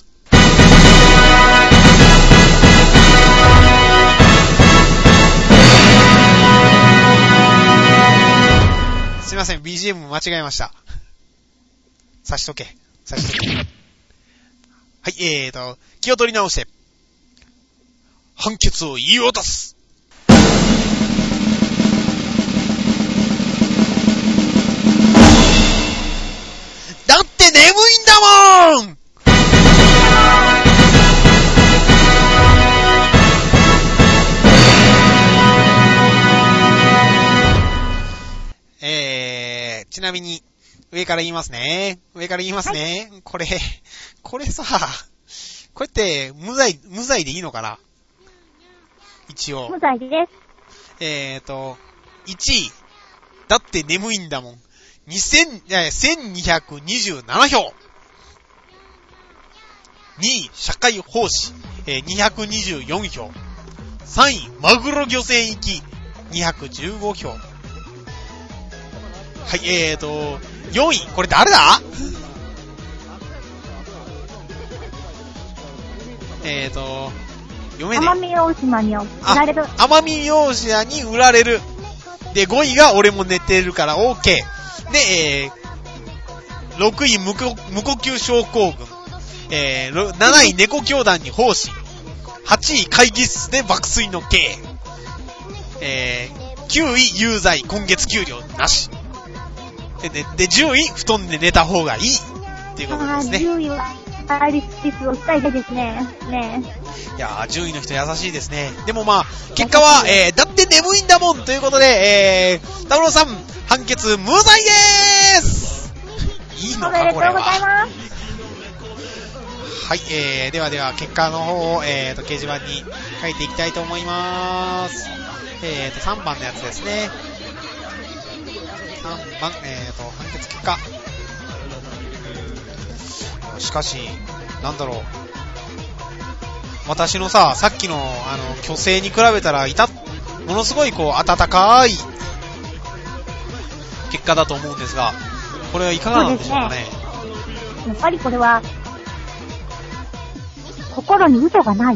すいません、ビージーエム 間違えました。差しとけ。差しとけ。はい、えーと、気を取り直して、判決を言い渡す。だって眠いんだもん。えー、ちなみに、上から言いますね。上から言いますね。はい、これ、これさ、これって無罪、無罪でいいのかな？一応。 無罪です。 えーと、いちい、だって眠いんだもん。にせん、せんにひゃくにじゅうななひょう。にい、社会奉仕、えー、にひゃくにじゅうよんひょう。さんい、マグロ漁船行き、にひゃくじゅうごひょう。はい、えーと、よんい、これ誰だ？えーと、読めねえ。 奄美大島に売られる。 奄美大島に売られる。で、ごいが俺も寝てるから OK。で、えー、ろくい無呼、無呼吸症候群。えー、なない猫教団に奉仕。はちい会議室で爆睡の刑。えー、きゅうい有罪今月給料なし。で、で、でじゅうい布団で寝た方がいい。っていうことですね。 じゅういはアイリスピスをしたいですね。ねいやー、じゅういの人優しいですね。でもまあ、結果は、えー、だって眠いんだもんということで、えー、タブローさん、判決無罪でーす。いいのか、これは。おめでとうございます。はい、えー、ではでは、結果の方を、えーと、掲示板に書いていきたいと思いまーす。えーと、さんばんのやつですね。さんばん、えーと、判決結果。しかし、なんだろう。私のさ、さっきの、あの、虚勢に比べたら、いた、ものすごいこう、温かい、結果だと思うんですが、これはいかがなんでしょうかね。 ね、やっぱりこれは、心に嘘がない。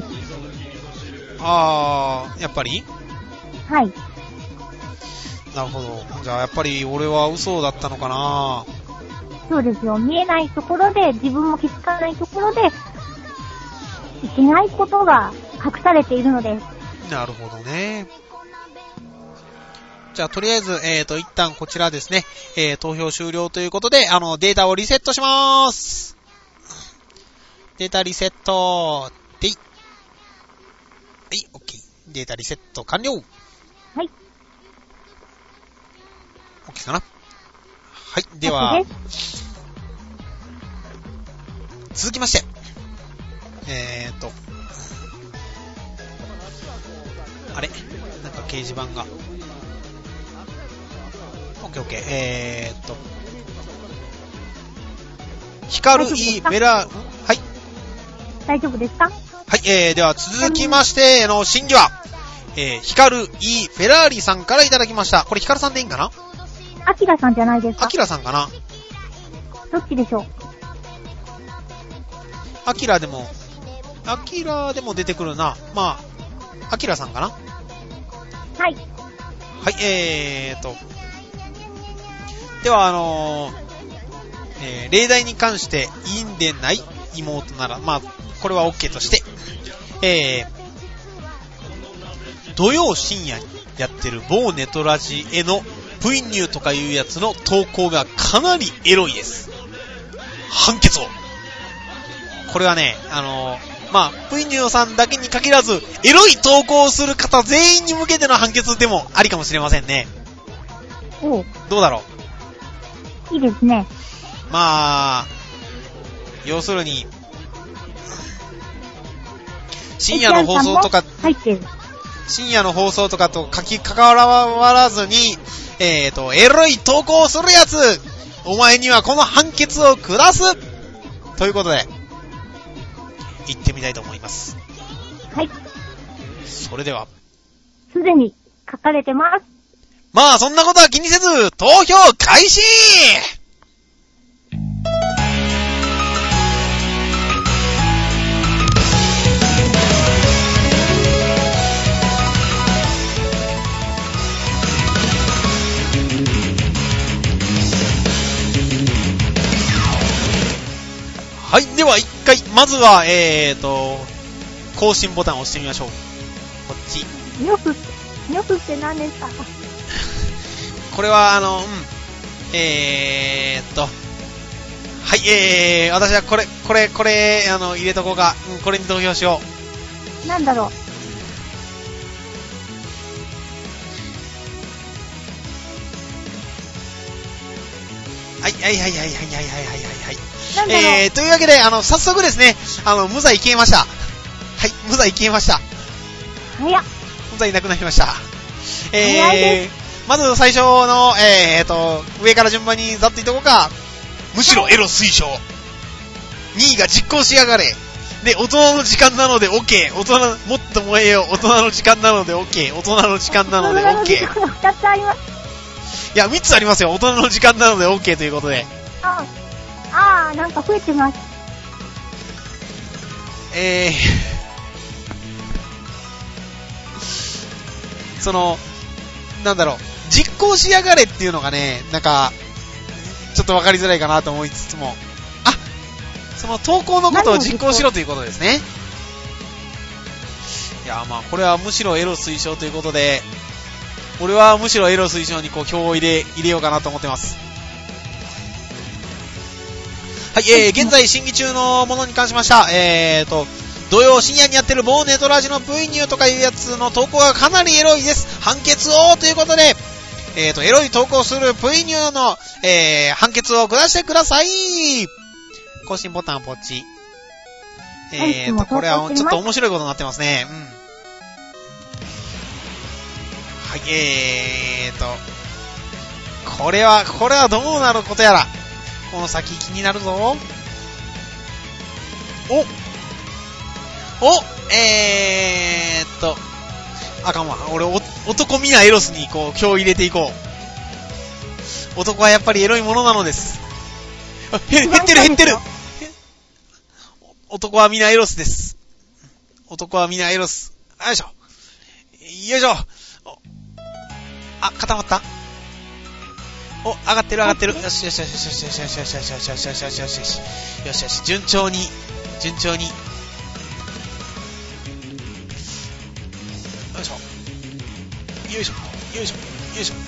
あー、やっぱり？ はい。 なるほど。じゃあ、やっぱり俺は嘘だったのかな。 そうですよ。見えないところで、自分も気づかないところで、 しないことが隠されているのです。 なるほどね。じゃあとりあえず、えーと、一旦こちらですね、えー、投票終了ということで、あの、データをリセットしまーす。データリセットでい。はい、OK。データリセット完了。 はい。 OK かな。はい、では、続きまして、えーと、あれなんか掲示板が、OK、OK、えーと、ヒカル E ベラ、はい。 大丈夫ですか？はい、 えー、では続きまして、の、審議は、えー、ヒカル E フェラーリさんからいただきました。これヒカルさんでいいんかな？ アキラさんじゃないですか？ アキラさんかな？ どっちでしょう？ アキラでも、アキラでも出てくるな。まあ、アキラさんかな？ はい。 はい、えーと。では、あのー、えー、例題に関していいんでない妹なら、まあ、これは OK として、えー、土曜深夜にやってる某ネトラジへの V ニューとかいうやつの投稿がかなりエロいです。判決を。これはね、あのー、まあ、V ニューさんだけに限らず、エロい投稿をする方全員に向けての判決でもありかもしれませんね。 おう。 どうだろう。いいですね。 まあ、要するに、深夜の放送とか、 入ってる。 深夜の放送とかと書き関わらずに、えーと、エロい投稿をするやつ、お前にはこの判決を下すということで、言ってみたいと思います。 はい。 それでは。 すでに書かれてます。 まあ、そんなことは気にせず、投票開始！はい、では一回、まずは、えーと、更新ボタンを押してみましょう。こっち。 ニョスって、ニョスって何ですか？ これは、あの、うん、えーっと、はい、えー、私はこれ、これ、これ、あの、入れとこうか。うん、これに投票しよう。なんだろう。 はい、はい、はい、はい、はい、はい、はい、はい、はい。えー、というわけで、あの、早速ですね、あの、無罪消えました。はい、無罪消えました。 早っ。 無罪なくなりました。えー、まず最初の、えーと、上から順番にざっと言っとこうか。むしろエロ推奨。にいが実行しやがれ。で、大人の時間なので OK。大人、もっと燃えよう。大人の時間なので OK。大人の時間なので OK。 ふたつあります。 いや、みっつありますよ。大人の時間なので OK ということで。 ああ、あー、なんか増えてます。 えー、その、なんだろう。実行しやがれっていうのがね、なんか、ちょっとわかりづらいかなと思いつつも、あ、その投稿のことを実行しろということですね。いや、まあ、これはむしろエロ推奨ということで、俺はむしろエロ推奨にこう票を入れ、入れようかなと思ってます。はい、えー、現在審議中のものに関しました、えーと、土曜深夜にやってる某ネトラジの V ニューとかいうやつの投稿がかなりエロいです。判決をということで、えーと、エロい投稿する V ニューの、えー、判決を下してください。更新ボタンポチ。えーと、これはちょっと面白いことになってますね。うん。はい、えーと、これは、これはどうなることやら。この先気になるぞ。おおえーっと、あかんわ。俺、男みなエロスにこう、票を入れていこう。男はやっぱりエロいものなのです。あ、へ、減ってる減ってる男はみなエロスです。男はみなエロス。よいしょ。よいしょ。あ、固まった。お、上がってる上がってる。よしよしよしよしよしよしよしよしよしよしよしよしよしよしよしよし順調に順調によいしょ、よいしょ。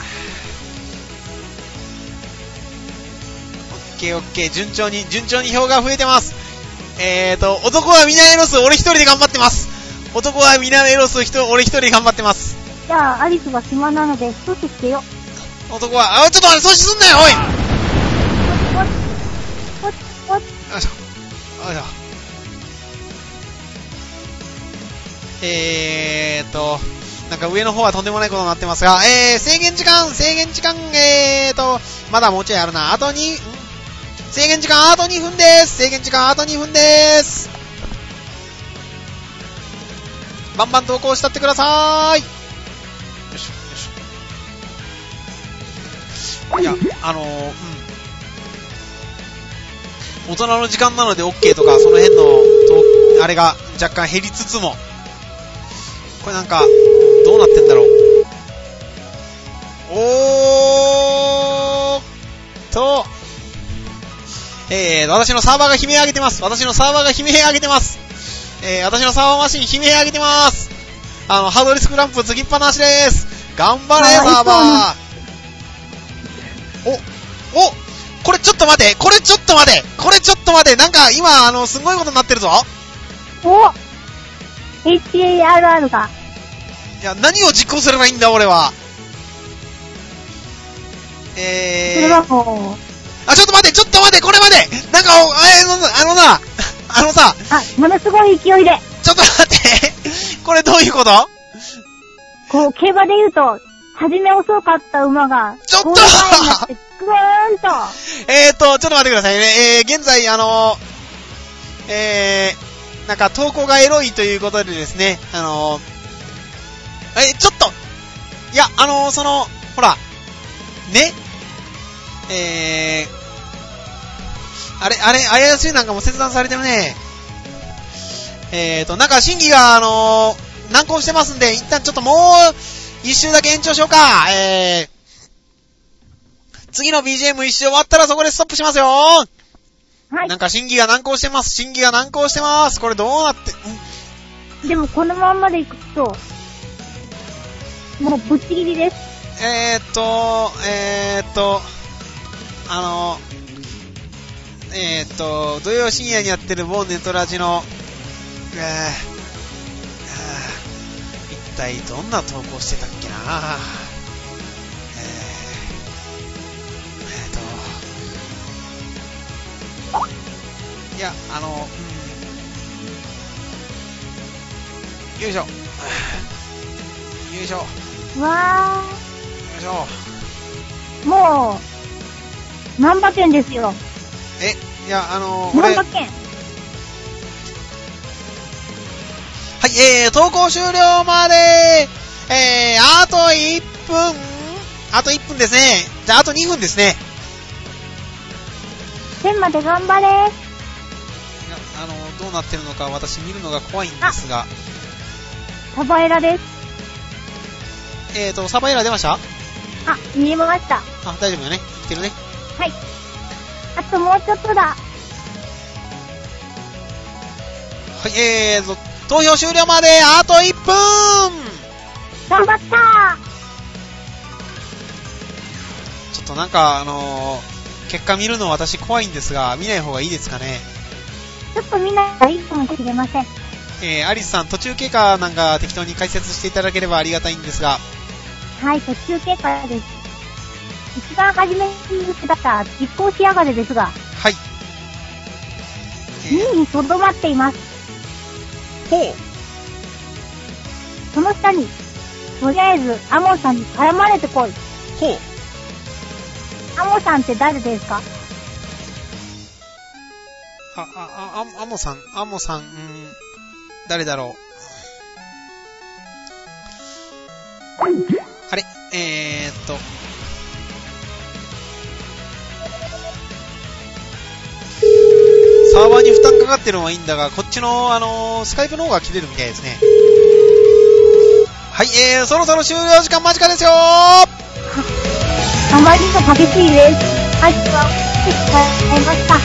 オッケーオッケー、順調に、順調に票が増えてます。えーと、男はみなエロス、俺一人で頑張ってます。男はみなエロス、人、俺一人で頑張ってます。 じゃあ、アリスが暇なので、阻止してよ。 男は、あ、ちょっと待って、阻止すんなよ、おい。 おっ、おっ、おっ、 よいしょ、よいしょ。えーと、なんか上の方はとんでもないことになってますが、えー、制限時間、制限時間、えーと、まだもうちょいあるな。あとに、制限時間あとにふんです。制限時間あとにふんです。バンバン投稿したってくださーい。よいしょ、よいしょ。いや、あのー、うん。大人の時間なので OK とか、その辺の、と、あれが若干減りつつも、これなんか、どうなってんだろう。おーっと、えー、私のサーバーが悲鳴上げてます。私のサーバーが悲鳴上げてます。えー、私のサーバーマシン悲鳴上げてます。あの、ハードディスクランプつぎっぱなしです。頑張れ、サーバー。お、お、これちょっと待て、これちょっと待て、これちょっと待て、なんか今、あの、すごいことになってるぞ。 お エイチエーアールアール が。 いや、何を実行すればいいんだ、俺は。えー。 それはもう。 あ、ちょっと待って、ちょっと待って、これまでなんか、あの、あのな、あのさ。 あ、ものすごい勢いで。 ちょっと待って。これどういうこと？ こう、競馬で言うと、はじめ遅かった馬が、 ちょっとゴール前になって、グーンと。 えーと、ちょっと待ってくださいね。えー、現在、あのー、えー、なんか投稿がエロいということでですね、あのー、え、ちょっと、いや、あのー、その、ほら、ね、えー、あれ、あれ、あやしいなんかも切断されてるね。えーと、なんか審議が、あのー、難航してますんで、一旦ちょっともう、一周だけ延長しようか。えー、次の ビージーエム 一周終わったらそこでストップしますよ。はい。なんか審議が難航してます。審議が難航してます。これどうなって、 んでもこのまんまでいくと、もうぶっちぎりです。 えーと、えーと、あの、えーと、土曜深夜にやってる某ネトラジの、えー、一体どんな投稿してたっけな。えー、えーと、いや、あの、うん、よいしょ、よいしょ、 わー、よいしょ、 もう、万馬券ですよ。 え、いや、あのー、万馬券。 はい、えー、投稿終了まで、えー、あといっぷん、あといっぷんですね。じゃあ、あとにふんですね。 せんまで頑張れ。いや、 あの、どうなってるのか私見るのが怖いんですが。 サバエラです。 えーと、サバエラ出ました？あ、 見えました。 あ、大丈夫よね。生きてるね。 はい。あともうちょっとだ。はい、えーと、投票終了まであといっぷん！ 頑張ったー！ ちょっとなんか、あのー、結果見るの私怖いんですが、見ない方がいいですかね。 ちょっと見ない方がいいかもしれません。 えー、アリスさん、途中経過なんか適当に解説していただければありがたいんですが。 はい、途中経過です。一番初めにだった実行しやがれですが。 はい。 にいにとどまっています。 ほう。 その下に、とりあえず、アモさんに絡まれてこい。 ほう。 アモさんって誰ですか？ あ、あ、あ、アモさん、アモさん、うーん、誰だろう。あれ、えーっと。サーバーに負担かかってるのはいいんだが、こっちの、あのー、スカイプの方が切れるみたいですね。はい、えー、そろそろ終了時間間近ですよー。あまりの激しいです。はい、は、はい、ました。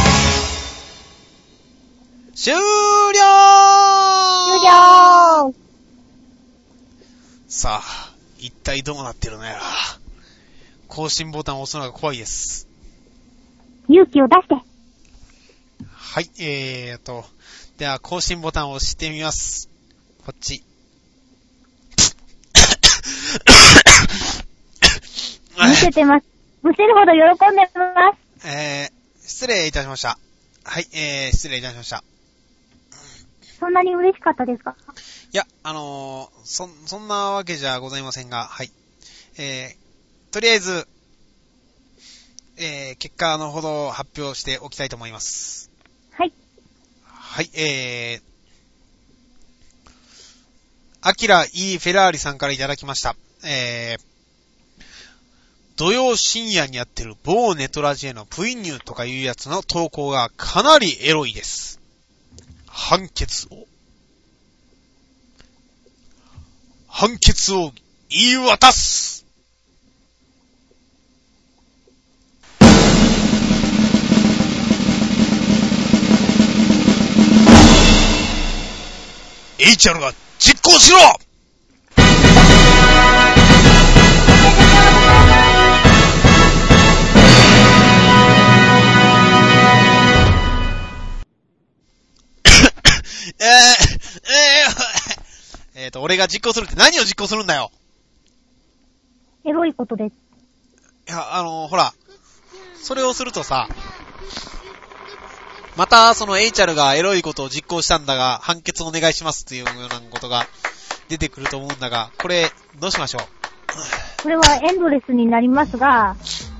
終了終了さあ、一体どうなってるのやら。更新ボタンを押すのが怖いです。 勇気を出して。 はい、えーと、では更新ボタンを押してみます。こっち。 むせてます。むせるほど喜んでます。 えー、失礼いたしました。はい、えー、失礼いたしました。 そんなに嬉しかったですか？ いや、あのー、そ、そんなわけじゃございませんが、はい。えー、とりあえず、えー、結果のほど発表しておきたいと思います。 はい。 はい、えー、アキラ E フェラーリさんからいただきました。えー、土曜深夜にやってる某ネトラジへのプイニューとかいうやつの投稿がかなりエロいです。判決を。判決を言い渡す。エイチアール が実行しろ。えー、えー、えーと、俺が実行するって何を実行するんだよ。 エロいことです。 いや、あのー、ほら、それをするとさ、またその エイチアール がエロいことを実行したんだが、判決お願いしますっていうようなことが出てくると思うんだが、これ、どうしましょう。 これはエンドレスになりますが、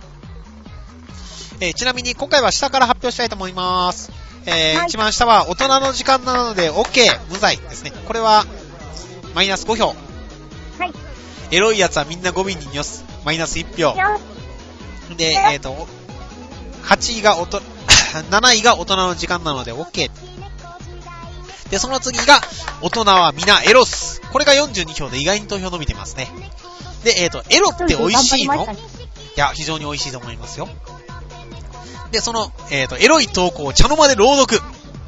えー、ちなみに今回は下から発表したいと思います。えーはい、一番下は大人の時間なので OK 無罪ですね。これはマイナスご票。 はい。 エロいやつはみんなゴミにニョス。マイナスいち票。で、えっと、はちいがおと、なないが大人の時間なので OK。で、その次が大人はみなエロス。これがよんじゅうに票で意外に投票伸びてますね。で、えっと、エロって美味しいの？いや、非常に美味しいと思いますよ。で、その、えっと、エロい投稿を茶の間で朗読。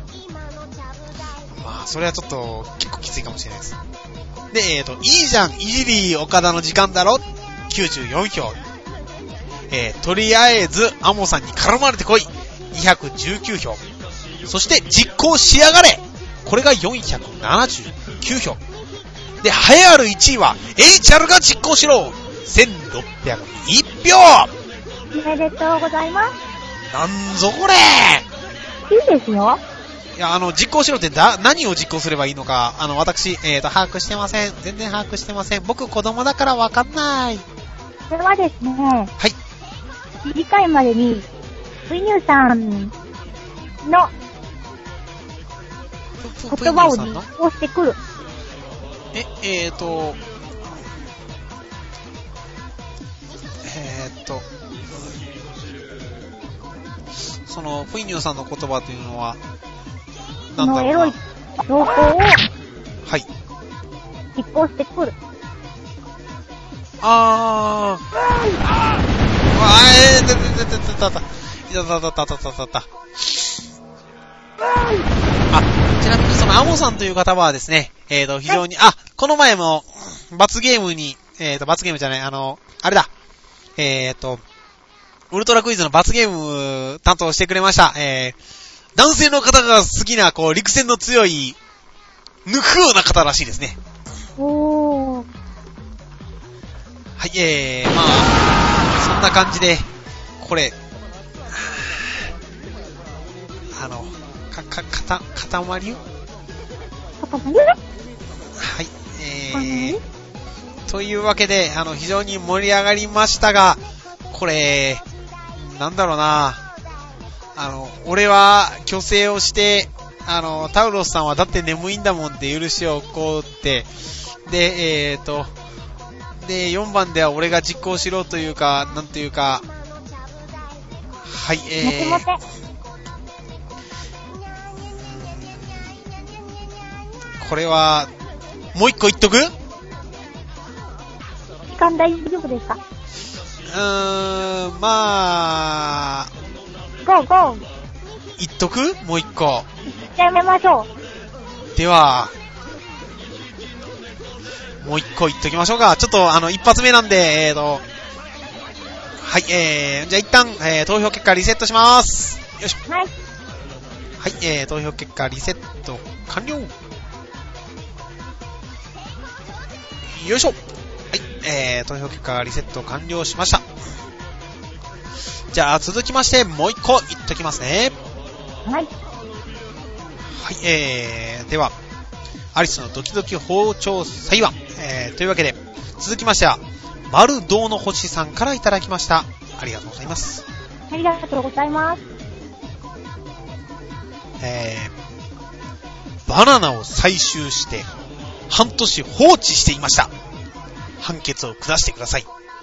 まあ、それはちょっと、結構きついかもしれないです。で、えっと、いいじゃん、いじりー岡田の時間だろ ?きゅうじゅうよん票。えー、とりあえず、アモさんに絡まれてこい にひゃくじゅうきゅう票。そして、実行しやがれこれがよんひゃくななじゅうきゅう票。で、栄えあるいちいは、エイチアール が実行しろせんろっぴゃくいち票。 おめでとうございます。 なんぞこれ。 いいですよ。 いや、あの、実行しろってだ、何を実行すればいいのか、あの、私、えーと、把握してません。全然把握してません。僕、子供だからわかんない。 これはですね、はい。次回までに、ブイニューさんの言葉を実行してくる。 え、えーと、えーと、その、プイニューさんの言葉というのは、なんだろうな。 エロい投稿を、 はい。 実行してくる。 あー。あー、えー、たたたたたた。いたたたたたたたた。あ、ちなみにそのアモさんという方はですね、えーと、非常に、あ、この前も、罰ゲームに、えーと、罰ゲームじゃない、あの、あれだ。えーと、ウルトラクイズの罰ゲーム担当してくれました。えー、男性の方が好きな、こう、陸戦の強い、ぬくうな方らしいですね。 おー。 はい、えー、まあ、そんな感じで、これ、あの、か、か、かた、かたまりゅかたまりゅはい、 えー、というわけで、あの、非常に盛り上がりましたが、これ、なんだろうな、あの、俺は虚勢をして、あの、タウロスさんはだって眠いんだもんって許しをこうって、で、えーと、で、よんばんでは俺が実行しろというか、なんというか、はい、えー、 モテモテこれは、もう一個言っとく？時間大丈夫ですか？ うーん、まあ、 ゴーゴー。 言っとく？もう一個。 やめましょう。では、 もう一個言っときましょうか。ちょっと、あの、一発目なんで、えーと、はい、えー、じゃあ一旦、えー、投票結果リセットします。よいしょ。 はい。 はい、えー、投票結果リセット完了。よいしょ。はい、えー、投票結果リセット完了しました。じゃあ続きまして、もう一個言っときますね。 はい。 はい、えー、では、アリスのドキドキ包丁裁判、えー、というわけで、続きましては、丸堂の星さんからいただきました。ありがとうございます。 ありがとうございます。 えー、バナナを採集して、半年放置していました。判決を下してください。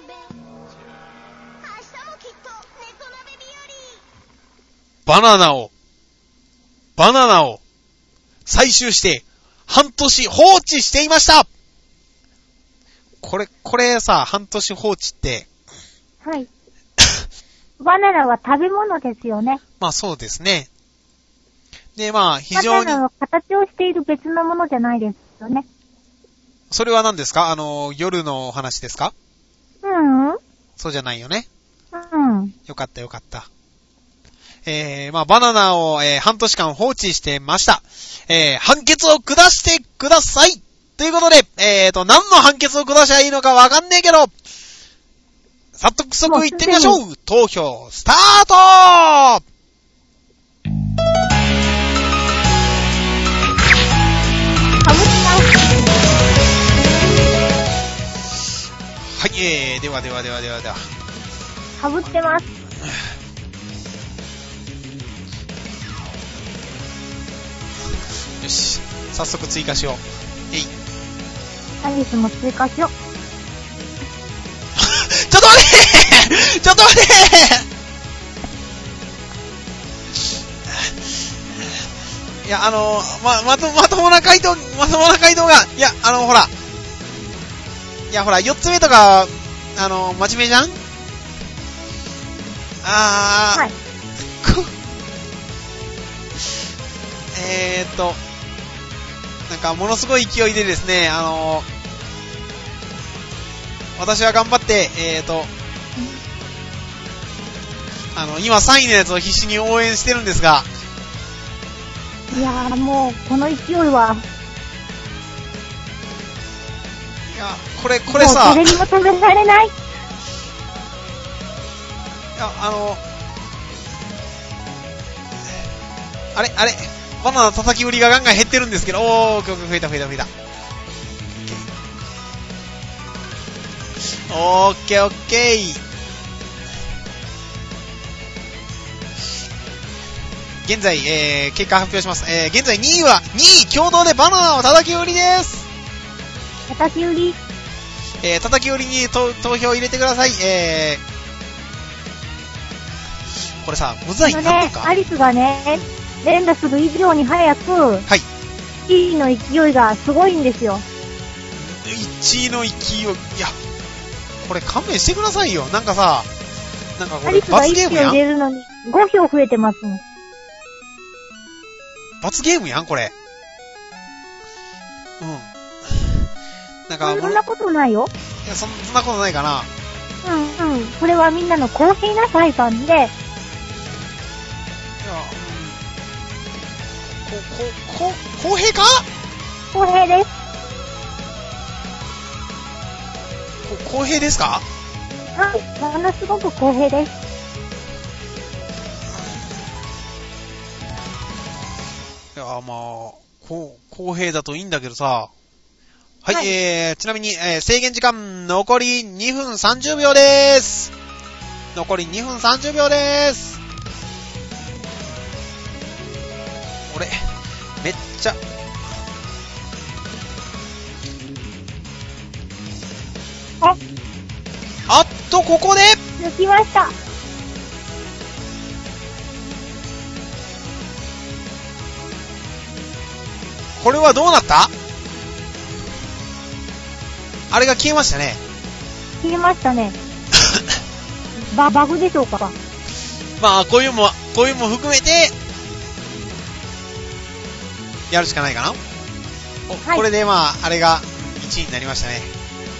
バナナを、バナナを採集して、半年放置していました。これ、これさ、半年放置って。 はい。バナナは食べ物ですよね。 まあそうですね。で、まあ非常に。 バナナの形をしている別のものじゃないですよね。 それは何ですか？あの、夜のお話ですか？ うん。 そうじゃないよね。 うん。 よかったよかった。えー、まあバナナを、えー、半年間放置してました。えー、判決を下してくださいということで、えーと、何の判決を下しゃいいのかわかんねえけど、早速行ってみましょう。投票スタート。はい、えー、ではではではではでは。 かぶってます。 よし、早速追加しよう。えい。 アリスも追加しよう。 ちょっと待ってちょっと待っていや、あのー、ま、まと、まともな回答、まともな回答が、いや、あの、ほら。いや、ほら、よっつめとか、あのー、真面目じゃん？あー。はい。えーっと、なんか、ものすごい勢いでですね、あのー、私は頑張って、えーと、あの、今さんいのやつを必死に応援してるんですが。 いやーもう、この勢いは。 いや、これ、これさ。 もう誰にも止められない。いや、あの、あれ、あれ、バナナ叩き売りがガンガン減ってるんですけど、おー、増えた増えた増えた。オッケーオッケー。現在、えー、結果発表します。えー、現在にいは、にい共同でバナナを叩き売りです。 叩き売り。 えー、叩き売りに投票入れてください。えー、これさ、無罪になるのか、 ね、アリスがね、連打する以上に早く、はい。いちいの勢いがすごいんですよ。 いちいの勢い、いや、これ勘弁してくださいよ。なんかさ、なんかこれ罰ゲームやん。アリスがいちいを入れるのにごひょう増えてますもん。 罰ゲームやん、これ。うん。なんか、 そんなことないよ。 いや、そんなことないかな。 うんうん。これはみんなの公平な裁判で。いや、 うん。こ、こ、こ、公平か？ 公平です。 公平ですか？ はい、ものすごく公平です。 いや、まあ、こう、公平だといいんだけどさ。はい、はい、えー、ちなみに、えー、制限時間残りにふんさんじゅうびょうでーす。残りにふんさんじゅうびょうでーす。俺、めっちゃ、 ああっと、ここで抜きました。 これはどうなった？あれが消えましたね。 消えましたね。バ、バグでしょうか。 まあ、こういうのも、こういうのも含めて、やるしかないかな。お、はい、これでまあ、あれがいちいになりましたね。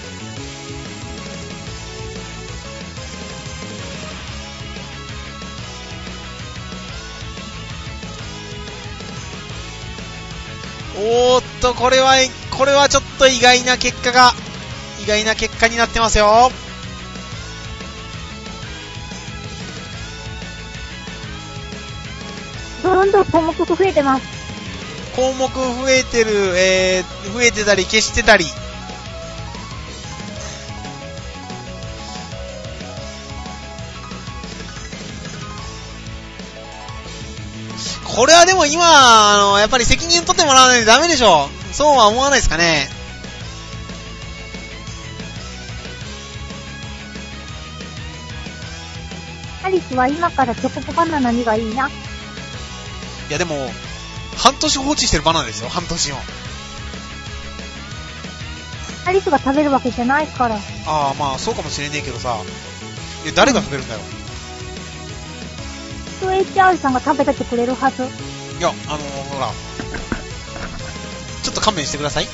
おーっと、これは、これはちょっと意外な結果が、意外な結果になってますよ。 どんどん項目増えてます。 項目増えてる、えー、増えてたり消してたり。これはでも今、あの、やっぱり責任取ってもらわないとダメでしょ。そうは思わないですかね。 アリスは今からチョココバナナにがいいな。いやでも、半年放置してるバナナですよ、半年を。 アリスが食べるわけじゃないから。 ああ、まあそうかもしれねえけどさ。え、誰が食べるんだよ。 エイチアール さんが食べてくれるはず。 いや、あのー、ほら。ちょっと勘弁してください。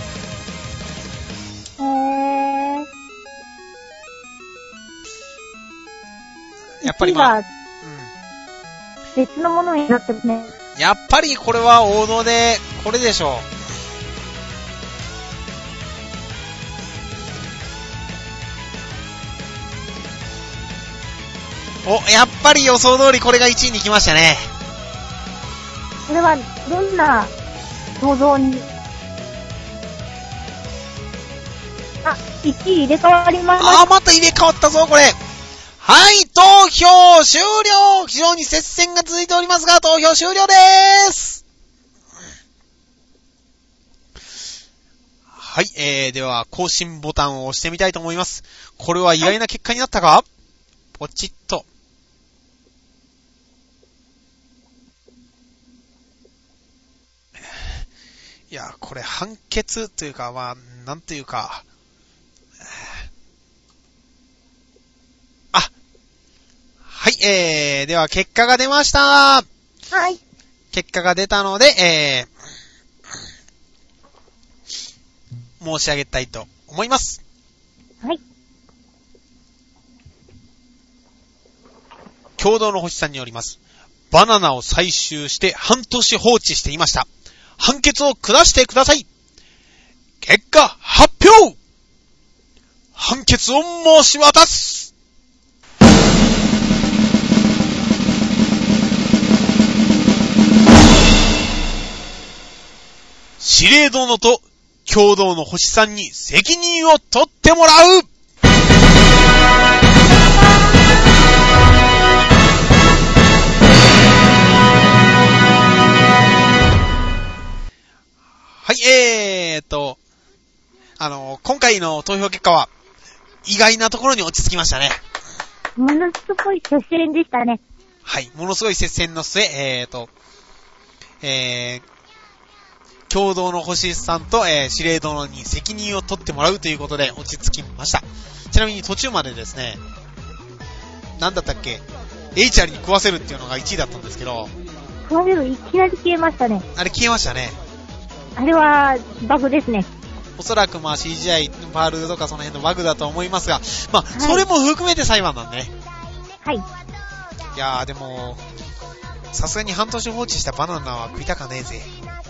へー。 やっぱりまあ、うん。 別のものになってますね。 やっぱりこれは王道で、これでしょう。お、やっぱり予想通りこれがいちいに来ましたね。 これはどんな想像に。あ、いちい入れ替わりました。 あー、また入れ替わったぞ、これ。はい、投票終了。非常に接戦が続いておりますが、投票終了でーす。はい、えー、では、更新ボタンを押してみたいと思います。これは意外な結果になったか、はい、ポチッと。いや、これ判決というか、まあ、なんというか、あ、はい、えー、では結果が出ました。 はい。 結果が出たので、えー、申し上げたいと思います。 はい。 共同の星さんによります。バナナを採集して半年放置していました。判決を下してください。結果発表。判決を申し渡す。司令殿と共同の星さんに責任を取ってもらう。はい、えーと、あの、今回の投票結果は、意外なところに落ち着きましたね。 ものすごい接戦でしたね。 はい、ものすごい接戦の末、えーと、えー、共同の星さんと、えー、司令殿に責任を取ってもらうということで落ち着きました。ちなみに途中までですね、なんだったっけ、エイチアール に食わせるっていうのがいちいだったんですけど、 食わせるいきなり消えましたね。 あれ消えましたね。 あれはバグですね。 おそらくまあ シージーアイ、パールとかその辺のバグだと思いますが、まあ、はい、それも含めて裁判なんでね。 はい。 いやーでも、さすがに半年放置したバナナは食いたかねえぜ。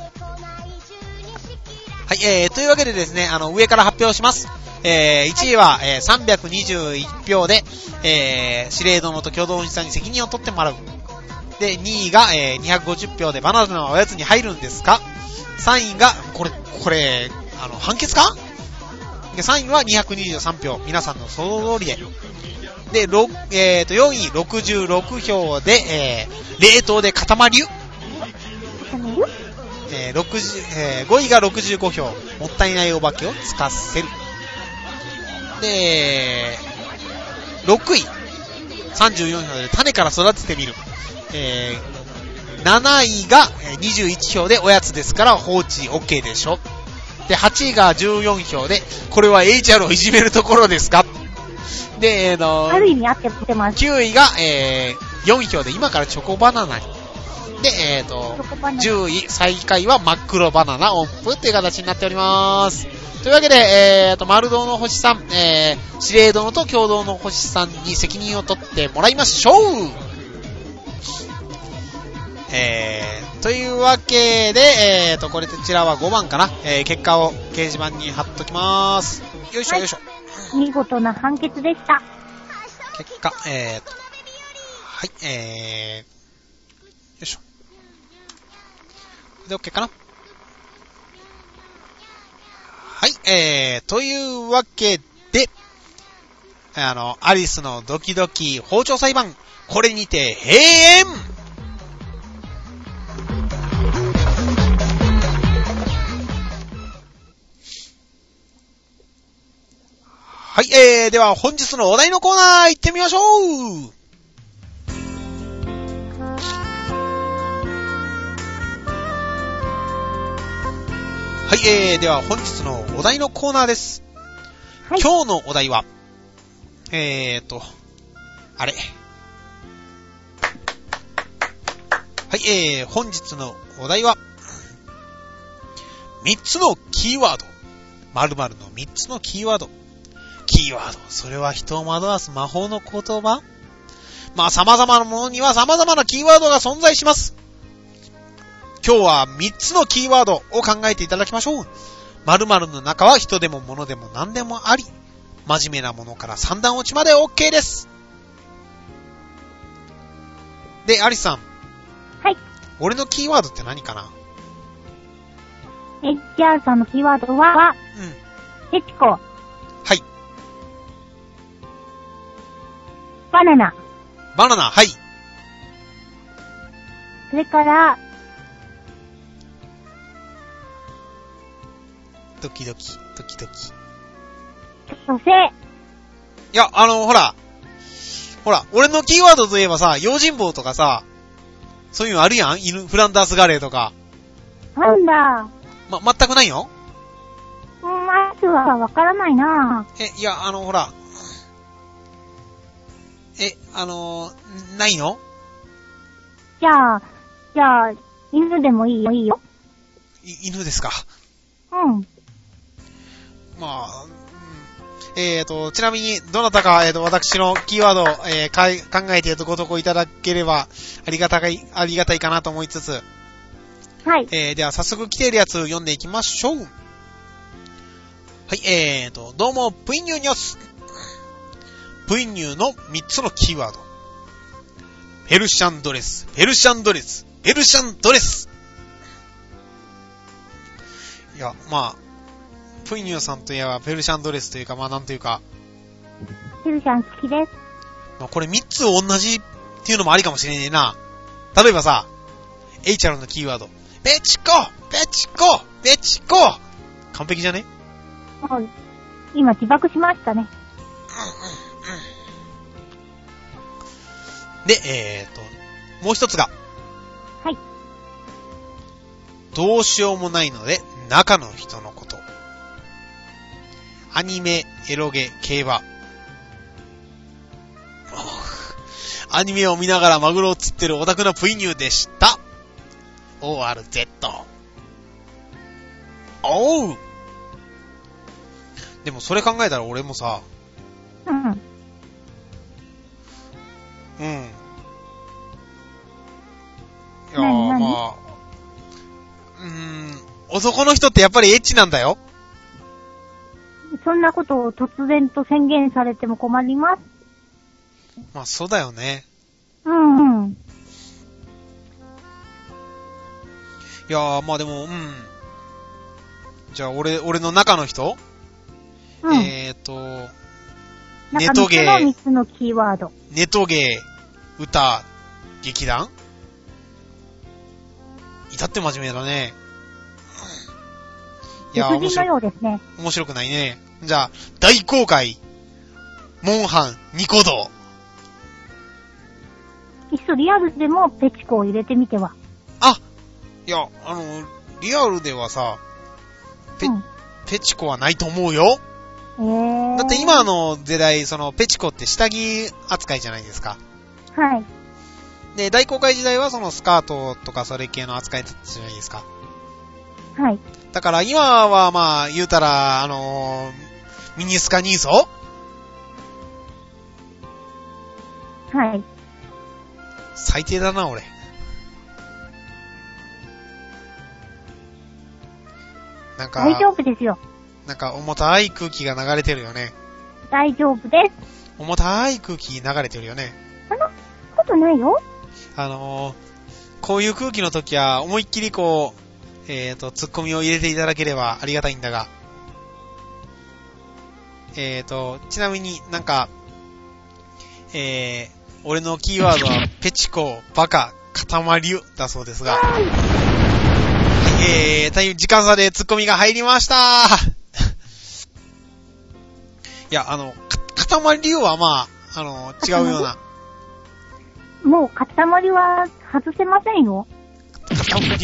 はい、えー、というわけでですね、あの、上から発表します。えー、いちいは、えー、さんびゃくにじゅういちひょうで、えー、司令殿と共同星さんに責任を取ってもらう。で、にいが、えー、にひゃくごじゅうひょうでバナナはおやつに入るんですか？さんいが、これ、これ、あの、判決か？で、さんいはにひゃくにじゅうさんひょう。皆さんの想像通りで。で、ろえーと、よんいろくじゅうろくひょうで、えー、冷凍で固まりゅ。えー、ろくじゅう、えー、ごいがろくじゅうごひょう。もったいないお化けをつかせる。で、ろくい。さんじゅうよんひょうで種から育ててみる。えー、なないがにじゅういちひょうでおやつですから放置 OK でしょ。で、はちいがじゅうよんひょうで、これは エイチアール をいじめるところですか？で、えー、のある意味あってます。 きゅういが、えー、よんひょうで今からチョコバナナに。 で、えーと、じゅうい、最下位は真っ黒バナナ音符という形になっております。というわけで、えーと、丸堂の星さん、えー、司令殿と共同の星さんに責任を取ってもらいましょう。えー、というわけで、えーと、これこちらはごばんかな、えー、結果を掲示板に貼っときまーす。よいしょ、はい、よいしょ。 見事な判決でした。 結果、えーと、はい、えー、よいしょ。これで OK かな。はい、えー、というわけで、あの、アリスのドキドキ包丁裁判、これにて閉園。はい、えー、では本日のお題のコーナー行ってみましょう。はい、えー、では本日のお題のコーナーです。はい、今日のお題は、えーと、あれ。はい、えー、本日のお題は、みっつのキーワード。〇〇のみっつのキーワード。キーワード。それは人を惑わす魔法の言葉？まあ様々なものには様々なキーワードが存在します。今日はみっつのキーワードを考えていただきましょう。〇〇の中は人でも物でも何でもあり、真面目なものから三段落ちまで OK です。で、アリスさん。 はい。 俺のキーワードって何かな？ エイチアール さんのキーワードは、うん。ペチコ。 はい。 バナナ。 バナナ、はい。 それから、 ドキドキ、ドキドキ。 女性。 いや、あの、ほら、ほら、俺のキーワードといえばさ、用心棒とかさ、そういうのあるやん？犬、フランダースガレーとか。 なんだ。 ま、全くないよ？ うん、まずはわからないな。 え、いや、あの、ほら、え、あのー、ないの？ じゃあ、じゃあ、犬でもいいよ、いいよ。 い、犬ですか？ うん。 まあ、うん、えーと、ちなみに、どなたか、えーと、私のキーワードを、えー、かい考えているご投稿いただければ、ありがたい、ありがたいかなと思いつつ、 はい。 えー、では早速来ているやつ読んでいきましょう。はい、えーと、どうも、プイニューニョス。プイニューのみっつのキーワード。ペルシャンドレス、ペルシャンドレス、ペルシャンドレス。いや、まあ、プイニューさんといえばペルシャンドレスというか、まあなんというか。 ペルシャン好きです。 まあこれみっつ同じっていうのもありかもしれねえな。例えばさ、エイチアール のキーワード。ペチコペチコペチコ完璧じゃね？ もう、今自爆しましたね。 うんうんうん。で、えーと、もう一つが。 はい。 どうしようもないので、中の人のこと。アニメ、エロゲ、競馬。アニメを見ながらマグロを釣ってるオタクなプイニューでした。オーアールゼット。おう。でもそれ考えたら俺もさ。 うん。 うん。いやーまあ。うーん。男の人ってやっぱりエッチなんだよ。 そんなことを突然と宣言されても困ります。 まあそうだよね。 うんうん。 いやーまあでも、うん。じゃあ俺、俺の中の人、うん、えーと、ネトゲー。 中のみっつのキーワード。 ネトゲー、歌、劇団？至って真面目だね。 いやー、面白い。のようですね。 面白くないね。じゃあ、大公開、モンハン、ニコ動。 いっそリアルでもペチコを入れてみては。 あ、いや、あの、リアルではさ、ペ、うん、ペチコはないと思うよ。 えー、 だって今 の, 、あの時代、そのペチコって下着扱いじゃないですか。 はい。 で、大航海時代はそのスカートとかそれ系の扱いだったじゃないですか。 はい。 だから今はまあ、言うたら、あのー、ミニスカニーソはい。 最低だな、俺。なんか、 大丈夫ですよ。 なんか重たい空気が流れてるよね。 大丈夫です。 重たい空気流れてるよね。 そんなことないよ。 あのー、こういう空気の時は思いっきりこう、えーと、ツッコミを入れていただければありがたいんだが、えーと、ちなみになんか、えー、俺のキーワードはペチコ、バカ、塊だそうですが、はい、えー、タイム時間差でツッコミが入りましたいや、あの、塊はまあ、あの、違うような。 もう塊は外せませんよ。 塊。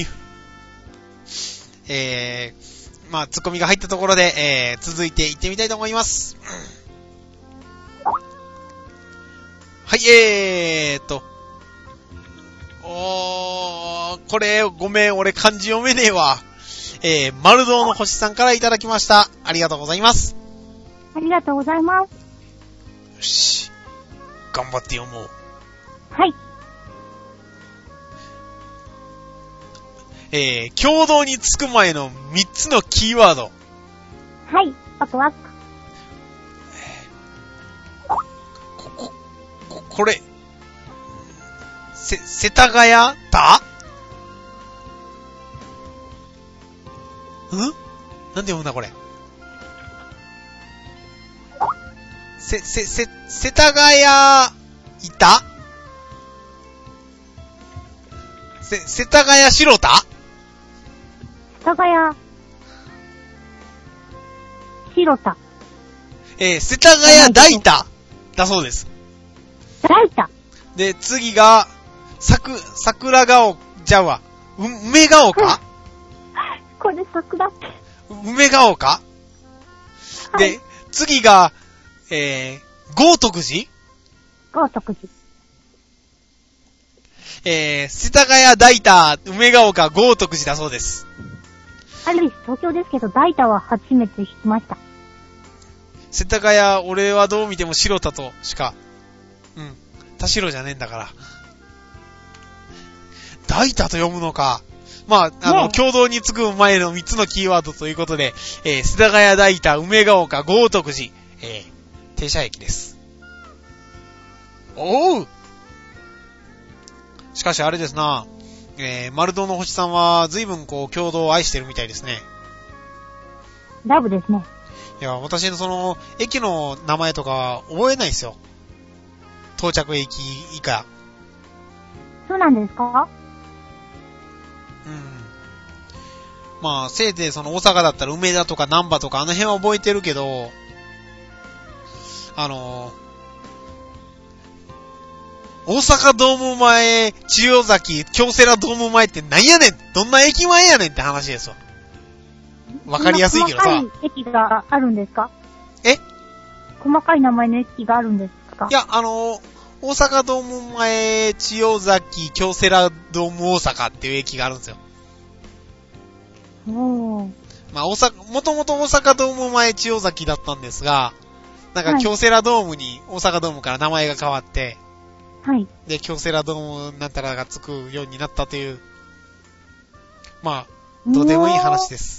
えー、まあ、ツッコミが入ったところで、えー、続いていってみたいと思います。はい、えーっと。おー、これ、ごめん、俺漢字読めねえわ。えー、丸堂の星さんからいただきました。ありがとうございます。 ありがとうございます。 よし。頑張って読もう。 はい。 えー、共同につく前のみっつのキーワード。 はい、あとは、 こ、こ、こ、これ、せ、世田谷だ？ん？なんで読むんだこれ。せ、せ、せ、世田谷、いた？せ、世田谷白田？ 世田谷、白田。 えー、世田谷大田だそうです。 大田。 で、次が、さく、桜ヶ丘、じゃあわ、う、梅ヶ丘？ これ桜って。 梅ヶ丘？ はい、 で、次が、えー、豪徳寺？ 豪徳寺。 えー、世田谷大田、梅ヶ丘、豪徳寺だそうです。 あれです、東京ですけど、大田は初めて聞きました。 世田谷、俺はどう見ても白田としか、うん、田代じゃねえんだから。大田と読むのか。まあ、あの、ね、共同につく前のみっつのキーワードということで、えー、世田谷大田、梅ヶ丘、豪徳寺、えー、停車駅です。おう！しかしあれですな、えー、丸堂の星さんは随分こう、共同を愛してるみたいですね。 ラブですね。 いや、私のその、駅の名前とか覚えないですよ。到着駅以下。 そうなんですか？ うん。まあ、せいぜいその大阪だったら梅田とか難波とかあの辺は覚えてるけど、あのー、大阪ドーム前、千代崎、京セラドーム前って何やねん、どんな駅前やねんって話ですよ。わかりやすいけどさ。 細かい駅があるんですか？ え？ 細かい名前の駅があるんですか？ いや、あのー、大阪ドーム前、千代崎、京セラドーム大阪っていう駅があるんですよ。 おー。 まあ、大阪、もともと大阪ドーム前、千代崎だったんですが、なんか京セラドームに大阪ドームから名前が変わって、 はい。 で、京セラドームなんたらがつくようになったという、まあ、どうでもいい話です。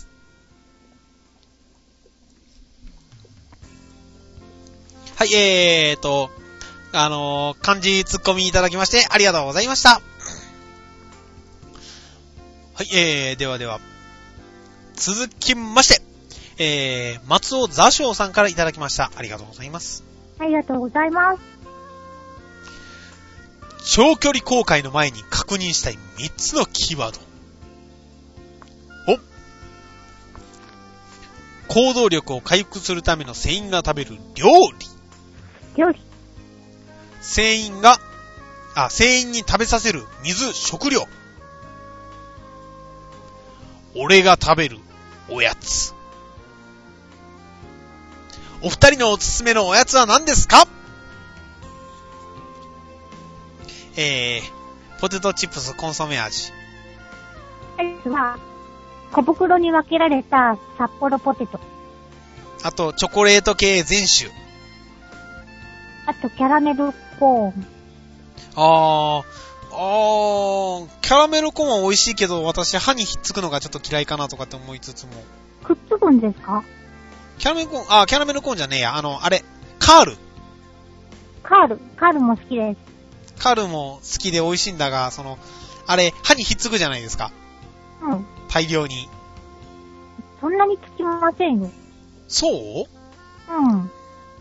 はい、えーと、あのー、漢字ツッコミいただきましてありがとうございました。はい、えー、ではでは、続きまして、えー、松尾座章さんからいただきました。ありがとうございます。 ありがとうございます。 長距離航海の前に確認したいみっつのキーワード。お、行動力を回復するための船員が食べる料理。 料理。 船員が、あ、船員に食べさせる水、食料。俺が食べるおやつ。お二人のおすすめのおやつは何ですか？えー、 ポテトチップスコンソメ味。 アイスは、小袋に分けられた札幌ポテト。 あと、チョコレート系全種。 あと、キャラメルコーン。 あー、あー、キャラメルコーンは美味しいけど、私歯にひっつくのがちょっと嫌いかなとかって思いつつも。 くっつくんですか？ キャラメルコーン、あー、キャラメルコーンじゃねえや。あの、あれ、カール。 カール、カールも好きです。 カールも好きで美味しいんだが、その、あれ、歯にひっつくじゃないですか。 うん。 大量に。 そんなにつきませんよ。 そう？ うん。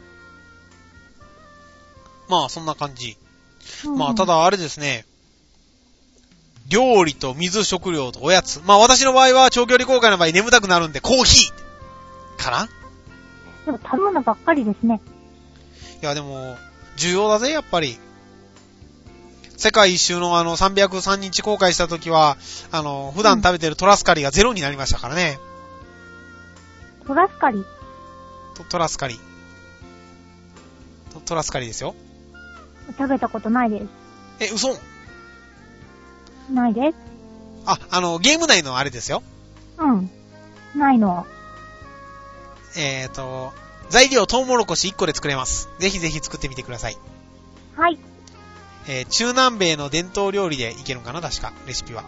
まあ、そんな感じ。 うん、 まあ、ただあれですね。料理と水、食料とおやつ。まあ、私の場合は長距離航海の場合眠たくなるんでコーヒーかな？ でも食べ物ばっかりですね。 いや、でも、重要だぜ、やっぱり。世界一周のあのさんびゃくさんにち航海した時は、あの、普段食べてるトラスカリがゼロになりましたからね。 うん、トラスカリト, トラスカリト。トラスカリですよ。 食べたことないです。 え、嘘？ ないです。 あ、あの、ゲーム内のあれですよ。 うん。ないの。 えーと、材料トウモロコシいっこで作れます。ぜひぜひ作ってみてください。 はい。 えー、中南米の伝統料理でいけるのかな、確か、レシピは。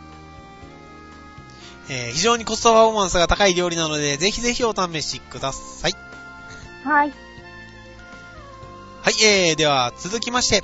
えー、非常にコストパフォーマンスが高い料理なので、ぜひぜひお試しください。 はい。 はい、えー、では、続きまして。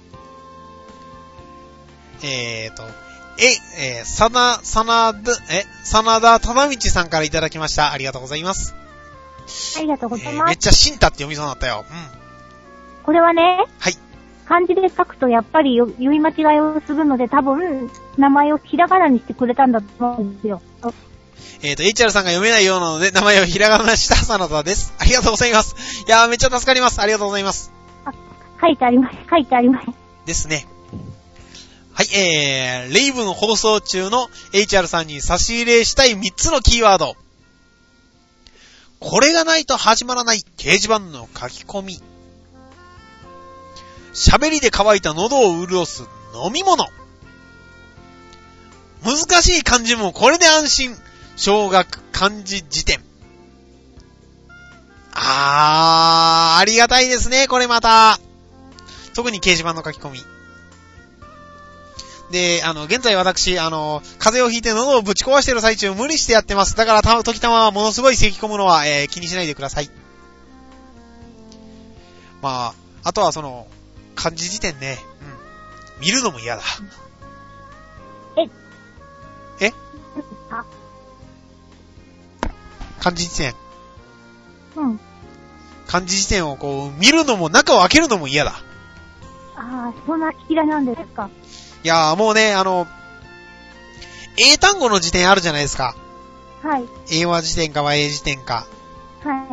えーと、え、えー、さな、さなだ、え、さなだたなみちさんからいただきました。ありがとうございます。 ありがとうございます。 えー、めっちゃシンタって読みそうになったよ。うん。 これはね、 はい。 漢字で書くとやっぱり読み間違いをするので多分、名前をひらがなにしてくれたんだと思うんですよ。 えーと、エイチアール さんが読めないようなので、名前をひらがなしたさなだです。ありがとうございます。いやー、めっちゃ助かります。ありがとうございます。 あ、書いてあります。書いてあります。 ですね。はい、えー、レイブの放送中の エイチアール さんに差し入れしたいみっつのキーワード。これがないと始まらない掲示板の書き込み。喋りで乾いた喉を潤す飲み物。難しい漢字もこれで安心。小学漢字辞典。あー、ありがたいですね、これまた。特に掲示板の書き込み。で、あの、現在私、あの、風邪をひいて喉をぶち壊している最中無理してやってます。だからた、時たまはものすごい咳き込むのは、えー、気にしないでください。まあ、あとはその、漢字辞典ね。うん。見るのも嫌だ。 ええあ漢字辞典。 うん。 漢字辞典をこう、見るのも中を開けるのも嫌だ。 ああ、そんな嫌いなんですか。 いやーもうね、あの、英単語の辞典あるじゃないですか。 はい。 英和辞典か和英辞典か。 はい。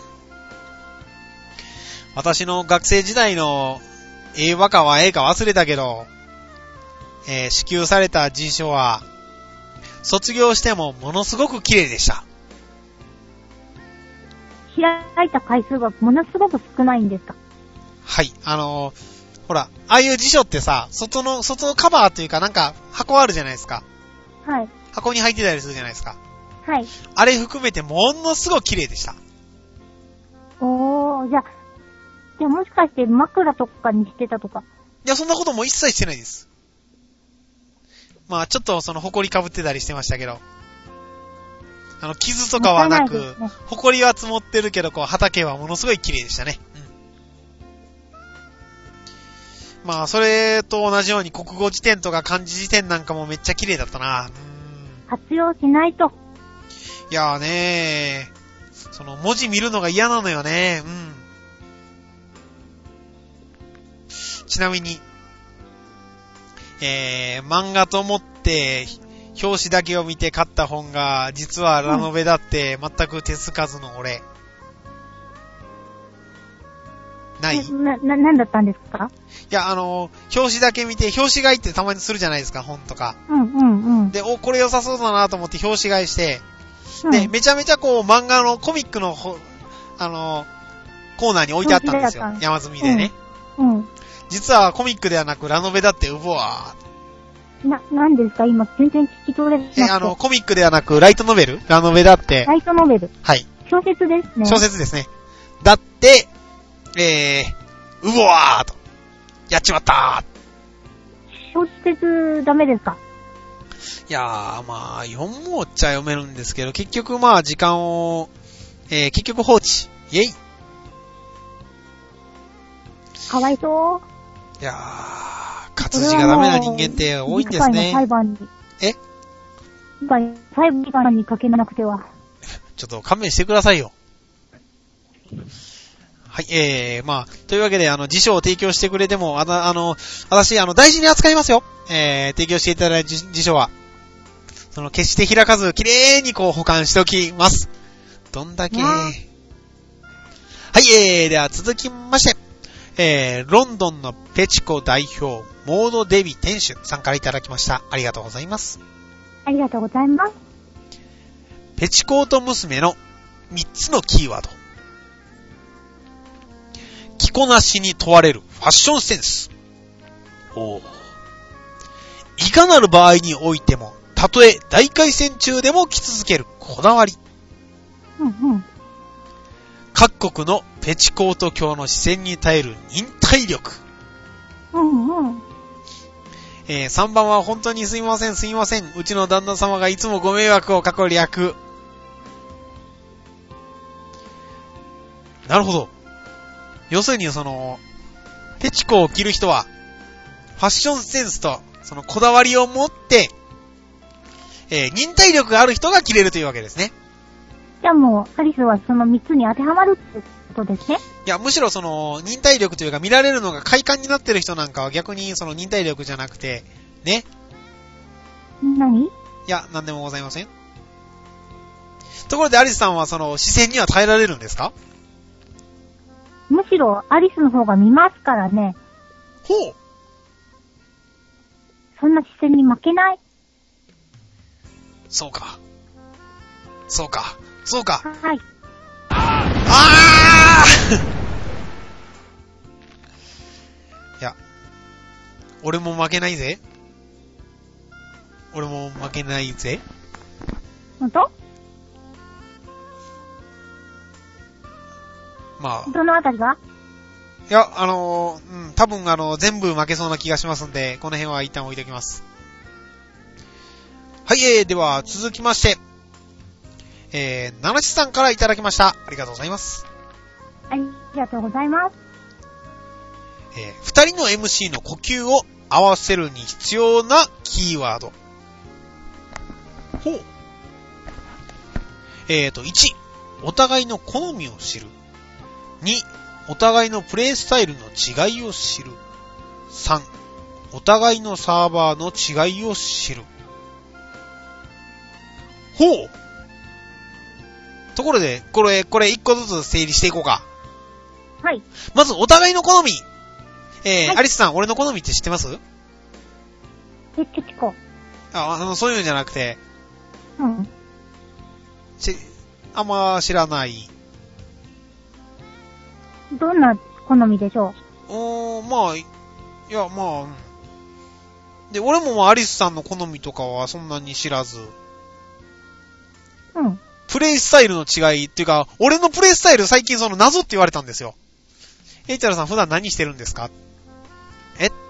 私の学生時代の英和か和英か忘れたけど、えー、支給された辞書は、卒業してもものすごく綺麗でした。 開いた回数がものすごく少ないんですか？ はい、あのー、ほら、ああいう辞書ってさ、外の、外のカバーというかなんか箱あるじゃないですか。 はい。 箱に入ってたりするじゃないですか。 はい。 あれ含めてものすごく綺麗でした。 おー、じゃあ、じゃあもしかして枕とかにしてたとか？ いや、そんなことも一切してないです。まあ、ちょっとその、埃被ってたりしてましたけど。あの、傷とかはなく、なね、埃は積もってるけど、こう、畑はものすごい綺麗でしたね。うん。まあ、それと同じように国語辞典とか漢字辞典なんかもめっちゃ綺麗だったな。うん。 活用しないと。 いやーねー、その、文字見るのが嫌なのよね。うん。ちなみに、えー、漫画と思って、表紙だけを見て買った本が、実はラノベだって、全く手つかずの俺。ない？ な、な、なんだったんですか？ いや、あの、表紙だけ見て、表紙買いってたまにするじゃないですか、本とか。 うんうんうん。 で、お、これ良さそうだなと思って表紙買いして、うん、で、めちゃめちゃこう、漫画のコミックの、あの、コーナーに置いてあったんですよ。山積みでね。 うん。 実はコミックではなくラノベだってウボワー。な、なんですか今全然聞き取れなくて。 え、あの、コミックではなくライトノベルラノベだって。 ライトノベル。 はい。 小説ですね。 小説ですね。だって、えー、ウボワーと。やっちまったー。 小説ダメですか？ いやー、まあ、読もうっちゃ読めるんですけど、結局まあ、時間を、えー、結局放置。イェイ。 かわいそう。 いやー、活字がダメな人間って多いんですね。 裁判に。 え？ 裁判にかけなくては。 ちょっと勘弁してくださいよ。はい、えー、まあ、というわけで、あの、辞書を提供してくれても、あの、あの、私、あの、大事に扱いますよ。えー、提供していただいた辞書は。その、決して開かず、きれいにこう、保管しておきます。どんだけ。はい、えー、では続きまして、えー、ロンドンのペチコ代表、モードデビ店主さんからいただきました。ありがとうございます。 ありがとうございます。 ペチコート娘のみっつのキーワード。着こなしに問われるファッションセンス。おー。いかなる場合においても、たとえ大回戦中でも着続けるこだわり。 うんうん。 各国のペチコート教の視線に耐える忍耐力。 うんうん。 えー、さんばんは本当にすいませんすいません。うちの旦那様がいつもご迷惑をかける略。なるほど。要するにその、ペチコを着る人は、ファッションセンスと、そのこだわりを持って、えー、忍耐力がある人が着れるというわけですね。 じゃあもう、アリスはそのみっつに当てはまるってことですね。 いや、むしろその、忍耐力というか見られるのが快感になってる人なんかは逆にその忍耐力じゃなくて、ね。 何？ いや、なんでもございません。ところでアリスさんはその視線には耐えられるんですか？ むしろアリスの方が見ますからね。 ほう。 そんな視線に負けない。 そうか。そうか。そうか。 はい。 あーいや、俺も負けないぜ。俺も負けないぜ。 ほんと？ まあ。 どのあたりが？ いや、あのー、うん、多分あの、全部負けそうな気がしますんで、この辺は一旦置いておきます。はい、えー、では続きまして、えー、ナナシさんからいただきました。ありがとうございます。 ありがとうございます。 えー、二人の エムシー の呼吸を合わせるに必要なキーワード。ほう。えーと、いち、お互いの好みを知る。に、お互いのプレイスタイルの違いを知る。さん、お互いのサーバーの違いを知る。ほう。ところで、これ、これ一個ずつ整理していこうか。 はい。 まず、お互いの好み。えー、 はい、 アリスさん、俺の好みって知ってます？ え、ペチコ。 あ、あの、そういうんじゃなくて。 うん。 し、あんま知らない。 どんな好みでしょうーん、まあ、いや、まあ、うん。で、俺もまあ、アリスさんの好みとかはそんなに知らず。 うん。 プレイスタイルの違いっていうか、俺のプレイスタイル最近その謎って言われたんですよ。エイチャルさん普段何してるんですか？ええ、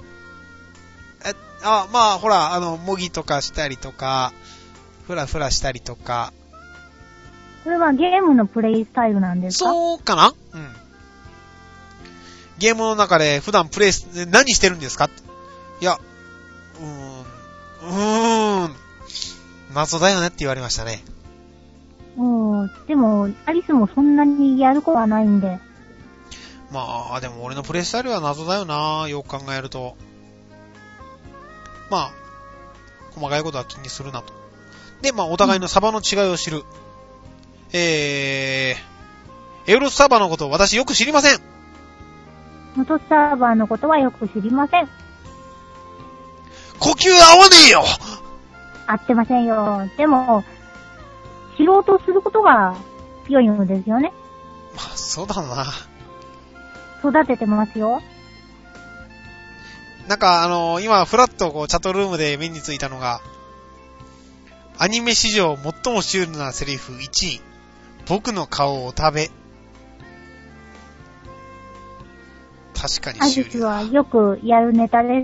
あ、まあ、ほら、あの、模擬とかしたりとか、ふらふらしたりとか。 それはゲームのプレイスタイルなんですか？ そうかな？うん。ゲームの中で普段プレイス、何してるんですか？いや、うーん、うーん、謎だよねって言われましたね。 うん、でも、アリスもそんなにやることはないんで。 まあ、でも俺のプレイスタイルは謎だよな、よく考えると。まあ、細かいことは気にするなと。で、まあ、お互いのサバの違いを知る。うん、えー、エウロスサーバーのことを私よく知りません。 元サーバーのことはよく知りません。 呼吸合わねえよ！ 合ってませんよ。でも、知ろうとすることが強いのですよね。 まあ、そうだな。 育ててますよ。 なんかあのー、今、フラッとこう、チャットルームで目についたのが、アニメ史上最もシュールなセリフいちい、僕の顔を食べ。確かにシュールだ。 アジスはよくやるネタです。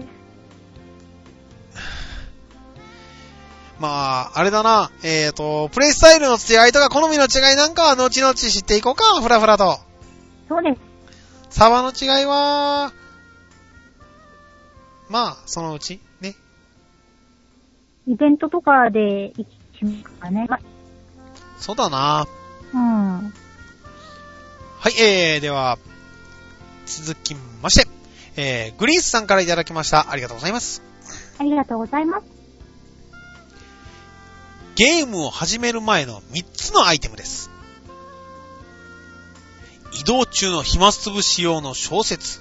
まあ、あれだな、えーと、プレイスタイルの違いとか好みの違いなんかは後々知っていこうか、ふらふらと。 そうです。 サバの違いは、まあ、そのうち、ね。 イベントとかで行きますかね。ま、 そうだな。 うん。 はい、えー、では、続きまして、えー、グリースさんからいただきました。ありがとうございます。 ありがとうございます。 ゲームを始める前のみっつのアイテムです。移動中の暇つぶし用の小説。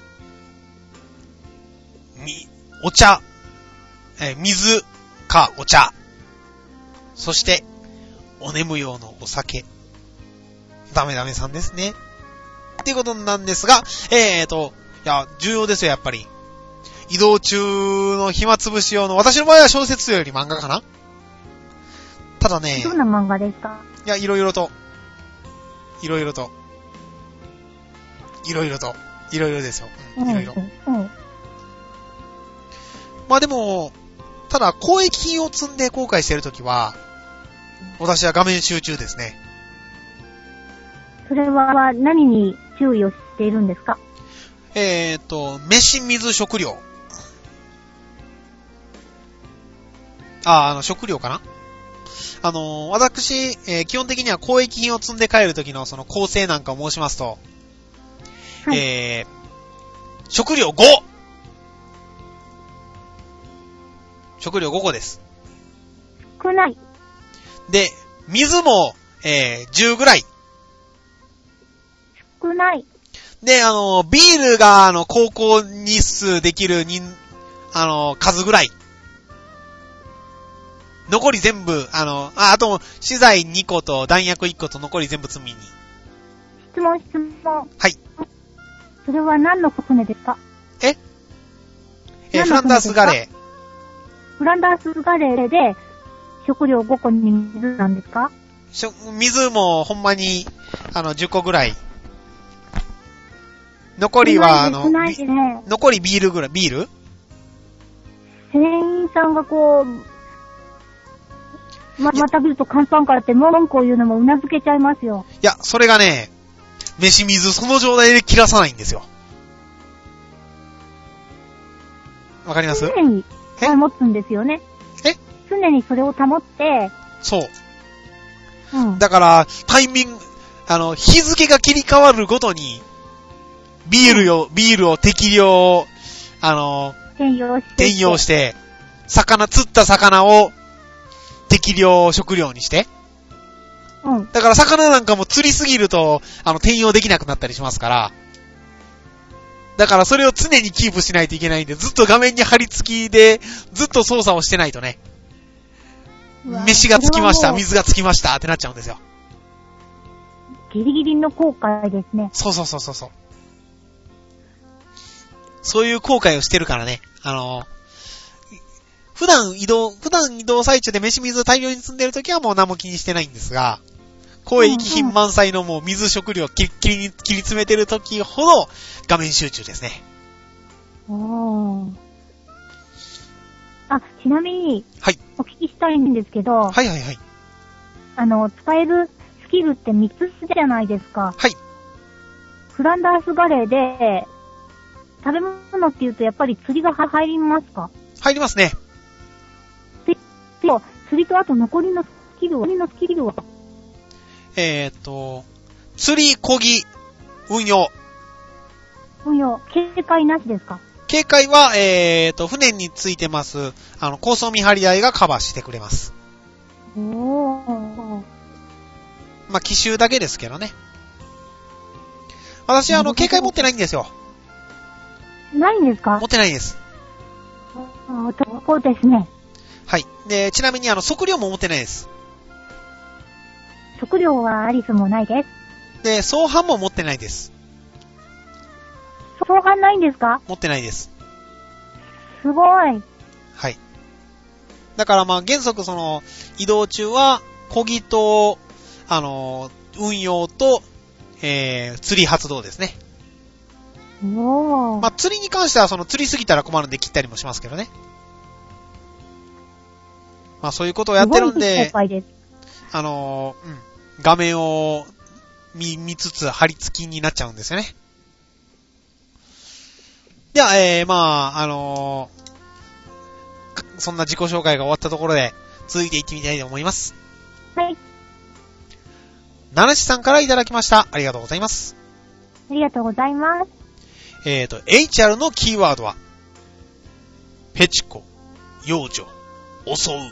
み、お茶。えー、水かお茶。そして、お眠用のお酒。ダメダメさんですね。っていうことなんですが、えーと、いや、重要ですよ、やっぱり。移動中の暇つぶし用の、私の場合は小説より漫画かな？ただね。 どんな漫画ですか？ いや、いろいろと。いろいろと。いろいろと。いろいろですよ。うん、いろいろ。うん。まあでも、ただ、交易品を積んで後悔しているときは、私は画面集中ですね。 それは何に注意をしているんですか？ えーと、飯、水、食料。あ、あの、食料かな？あのー、私、えー、基本的には交易品を積んで帰るときのその構成なんかを申しますと、はい、えー、食料ご！食料ごこです。 少ない。 で、水も、えー、じゅうぐらい。 少ない。 で、あのー、ビールが、あの、高校日数できる人、あのー、数ぐらい。残り全部、あの、あ、あと、資材にこと弾薬いっこと残り全部積みに。 質問、質問。 はい。 それは何の船ですか？ ええー、フランダースガレー。 フランダースガレーで、食料ごこに水なんですか？ しょ、水もほんまに、あの、じゅっこぐらい。残りは、あの、ね、残りビールぐらい、ビール？ 店員さんがこう、ま、また見ると簡単からって文句を言うのもうなずけちゃいますよ。 いや、それがね、飯水その状態で切らさないんですよ。わかります？ 常に保つんですよね。 え？ 常にそれを保って、 そう。 うん。 だから、タイミング、あの、日付が切り替わるごとに、ビールを、うん、ビールを適量、あの、 転用して。 転用して、魚、釣った魚を、適量食料にして。 うん。 だから魚なんかも釣りすぎると、あの、転用できなくなったりしますから。だからそれを常にキープしないといけないんで、ずっと画面に貼り付きで、ずっと操作をしてないとね。飯がつきました、水がつきましたってなっちゃうんですよ。 ギリギリの後悔ですね。 そうそうそうそうそう。そういう後悔をしてるからね。あの、普段移動、普段移動最中で飯水大量に積んでるときはもう何も気にしてないんですが、交易品満載のもう水食料キリキリに切り詰めてるときほど画面集中ですね。 おー。あ、ちなみに、 はい。 お聞きしたいんですけど、 はいはいはい。 あの、使えるスキルってみっつじゃないですか。 はい。 フランダースガレーで、食べ物って言うとやっぱり釣りが入りますか？ 入りますね。 釣りとあと残りのスキルは、残りのスキルはえーと、釣り、漕ぎ、運用。 運用、警戒なしですか？ 警戒は、えーと、船についてます、あの、高層見張り台がカバーしてくれます。 おー。 まあ、奇襲だけですけどね。私はあの、警戒持ってないんですよ。 ないんですか？ 持ってないです。 あ、男ですね。 はい。で、ちなみにあの、測量も持ってないです。 測量はアリスもないです。 で、相反も持ってないです。 相反ないんですか？ 持ってないです。 すごい。 はい。だからまあ原則その移動中は漕ぎと、あのー、運用と、えー、釣り発動ですね。 おー。 まあ釣りに関してはその釣りすぎたら困るんで切ったりもしますけどね。まあそういうことをやってるんで、あのー、うん、画面を見、見つつ張り付きになっちゃうんですよね。では、えー、まあ、あのー、そんな自己紹介が終わったところで、続いていってみたいと思います。 はい。 ななしさんからいただきました。ありがとうございます。 ありがとうございます。 えーと、エイチアール のキーワードは、ペチコ、幼女、襲う。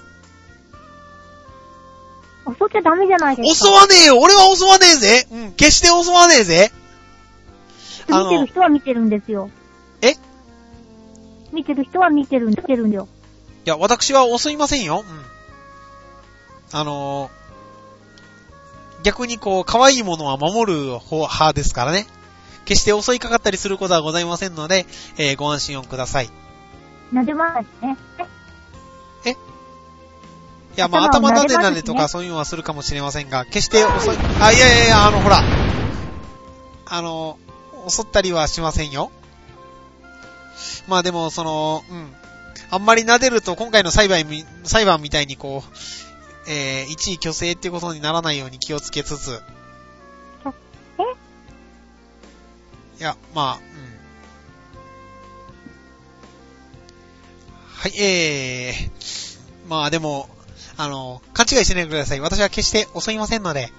襲っちゃダメじゃないですか。 襲わねえよ、俺は襲わねえぜ。うん、決して襲わねえぜ。 見てる人は見てるんですよ。 え見てる人は見てるん、見てるんよ。 いや、私は襲いませんよ。うん。あのー、逆にこう、可愛いものは守る方派ですからね。決して襲いかかったりすることはございませんので、えー、ご安心をください。 なでますね。 えいや、まあ、頭なでなでとかそういうのはするかもしれませんが、決して襲い、あ、いやいやいや、あの、ほら、あの、襲ったりはしませんよ。まあでも、その、うん。あんまり撫でると、今回の裁判み、裁判みたいにこう、えー、一位虚勢っていうことにならないように気をつけつつ。 えいや、まあ、うん。はい、えー、まあでも、あの、勘違いしないでください。私は決して襲いませんので。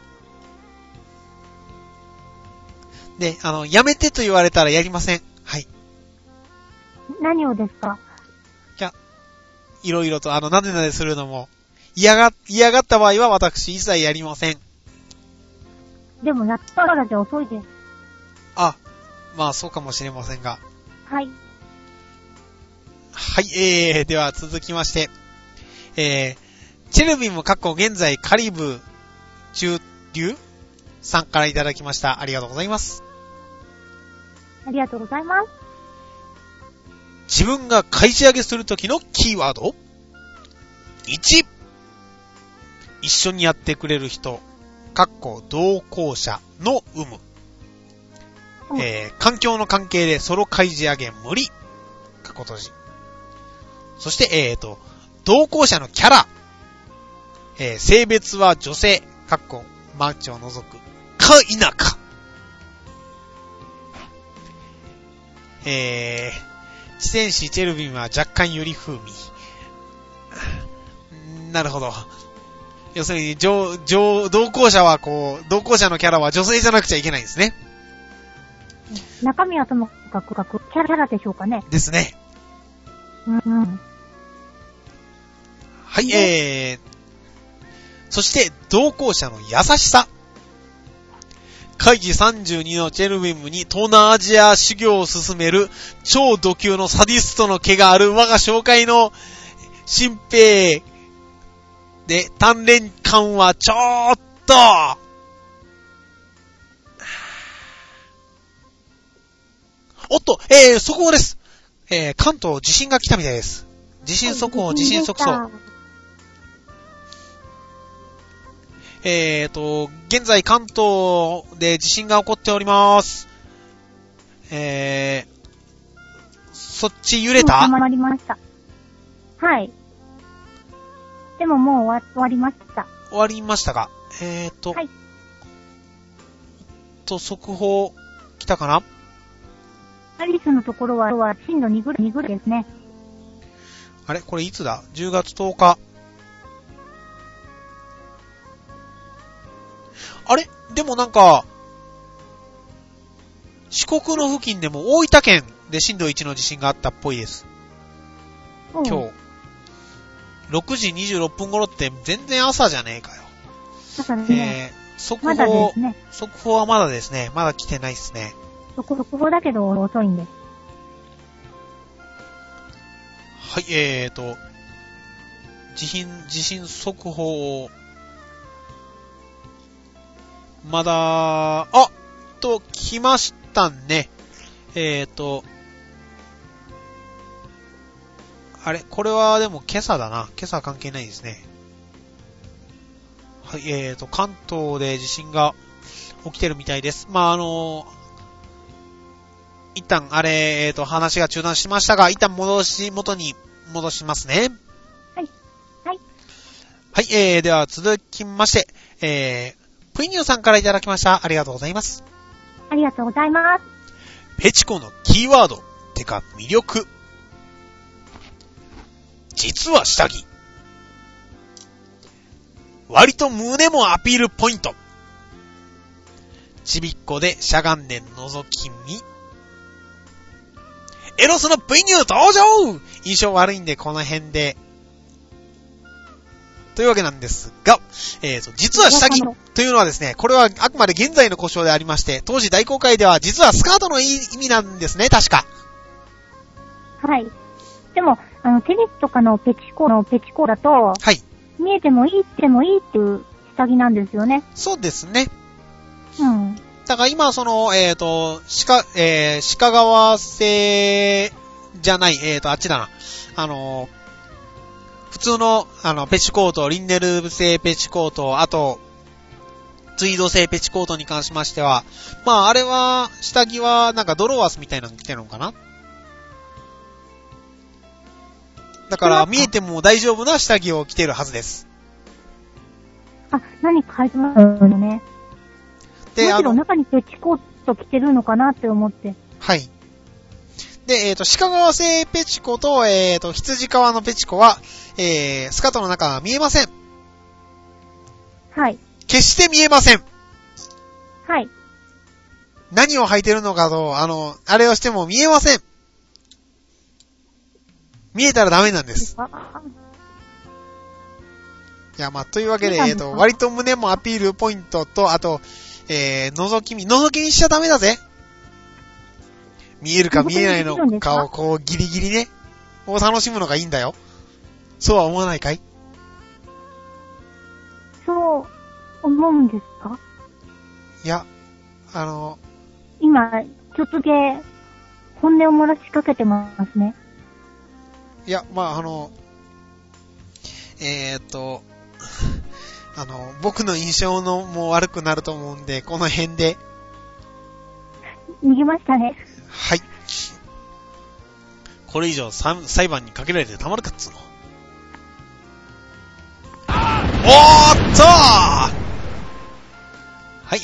で、あの、やめてと言われたらやりません。はい。 何をですか？ いや、いろいろと、あの、なでなでするのも、嫌が、嫌がった場合は私一切やりません。 でも、やったらじゃ遅いです。 あ、まあそうかもしれませんが。 はい。 はい、えー、では続きまして、えー、チェルビンも過去現在カリブ中流さんからいただきました。ありがとうございます。 ありがとうございます。 自分が開示上げするときのキーワード ?いち、一緒にやってくれる人、かっこ同行者の有無。えー、環境の関係でソロ開示上げ無理。かっこ閉じ。そして、えーと、同行者のキャラ。えー、性別は女性。かっこマッチを除く。か否か。えー、知戦士チェルビンは若干より風味。なるほど。要するに、上、上、同行者はこう、同行者のキャラは女性じゃなくちゃいけないんですね。 中身はともかくかく、キャラでしょうかね。 ですね。 うんうん。 はい、えー、そして、同行者の優しさ。開示さんじゅうにのチェルビムに東南アジア修行を進める超度級のサディストの毛がある我が紹介の新兵で鍛錬感はちょっとおっと、えー、速報です。えー、関東地震が来たみたいです。地震速報、地震速報。えーと、現在関東で地震が起こっております。えー、そっち揺れた？ 溜まりました。はい。でももう終わ、終わりました。 終わりましたか？えーと、はい。と、速報、来たかな？ アリスのところは、は震度にぐらい、にぐらいですね。 あれ？これいつだ？ じゅうがつとおか。あれ？でもなんか、四国の付近でも大分県で震度いちの地震があったっぽいです。今日。ろくじにじゅうろっぷん頃って全然朝じゃねえかよ。 朝ですね。 えー、速報、 まだですね。 速報はまだですね。まだ来てないですね。 速報だけど遅いんです。 はい、えーと、地震、地震速報、まだ、あと、来ましたね。えーと、 あれこれはでも今朝だな。今朝は関係ないですね。はい、えーと、関東で地震が起きてるみたいです。まあ、あのー、一旦、あれ、えーと、話が中断しましたが、一旦戻し、元に戻しますね。 はい。はい。 はい、えー、では続きまして、えー、プイニューさんからいただきました。ありがとうございます。 ありがとうございます。 ペチコのキーワード、てか魅力。実は下着。割と胸もアピールポイント。ちびっこでしゃがんで覗き見。エロスの V ニュー登場。印象悪いんでこの辺で。というわけなんですが、えーと、実は下着というのはですね、これはあくまで現在の故障でありまして、当時大公開では実はスカートの意味なんですね、確か。 はい。でも、あの、テニスとかのペチコのペチコだと、 はい。 見えてもいいってもいいっていう下着なんですよね。 そうですね。 うん。 だから今、その、えっ、ー、と、鹿、えー、鹿川製じゃない、えっ、ー、と、あっちだな。あの、普通の、あの、ペチコート、リンネル製ペチコート、あと、ツイード製ペチコートに関しましては、まあ、あれは、下着は、なんかドロワースみたいなの着てるのかな？だから、見えても大丈夫な下着を着てるはずです。 あ、何か書いてますよね。で、むしろ中にペチコート着てるのかなって思って。 はい。で、えっ、ー、と、鹿川製ペチコと、えっ、ー、と、羊革のペチコは、えー、スカートの中は見えません。 はい。 決して見えません。 はい。 何を履いてるのかと、あの、あれをしても見えません。見えたらダメなんです。いや、まあ、というわけで、えっ、ー、と、割と胸もアピールポイントと、あと、えー、覗き見、覗き見しちゃダメだぜ。見えるか見えないのかをこうギリギリね、を楽しむのがいいんだよ。そうは思わないかい？ そう思うんですか？ いや、あの、 今、ちょっとで本音を漏らしかけてますね。 いや、まあ、あの、えーっと、あの、僕の印象のも悪くなると思うんで、この辺で。 逃げましたね。 はい。これ以上裁判にかけられてたまるかっつうの。おーっとーはい、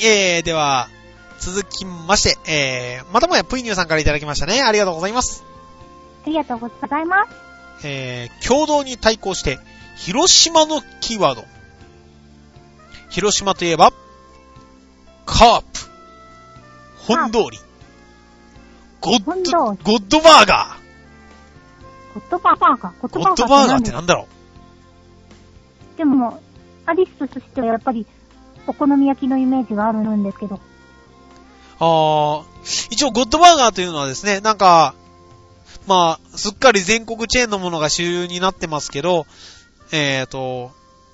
えー、では、続きまして、えー、またもやプイニューさんからいただきましたね。ありがとうございます。 ありがとうございます。 えー、共同に対抗して、広島のキーワード。広島といえば、カープ、本通り、ゴッド、ゴッドバーガー。ゴッドバーガーゴッドバーガーってなんだろう？でも、アリスとしてはやっぱり、お好み焼きのイメージがあるんですけど。 あー、一応ゴッドバーガーというのはですね、なんか、まあ、すっかり全国チェーンのものが主流になってますけど、えーと、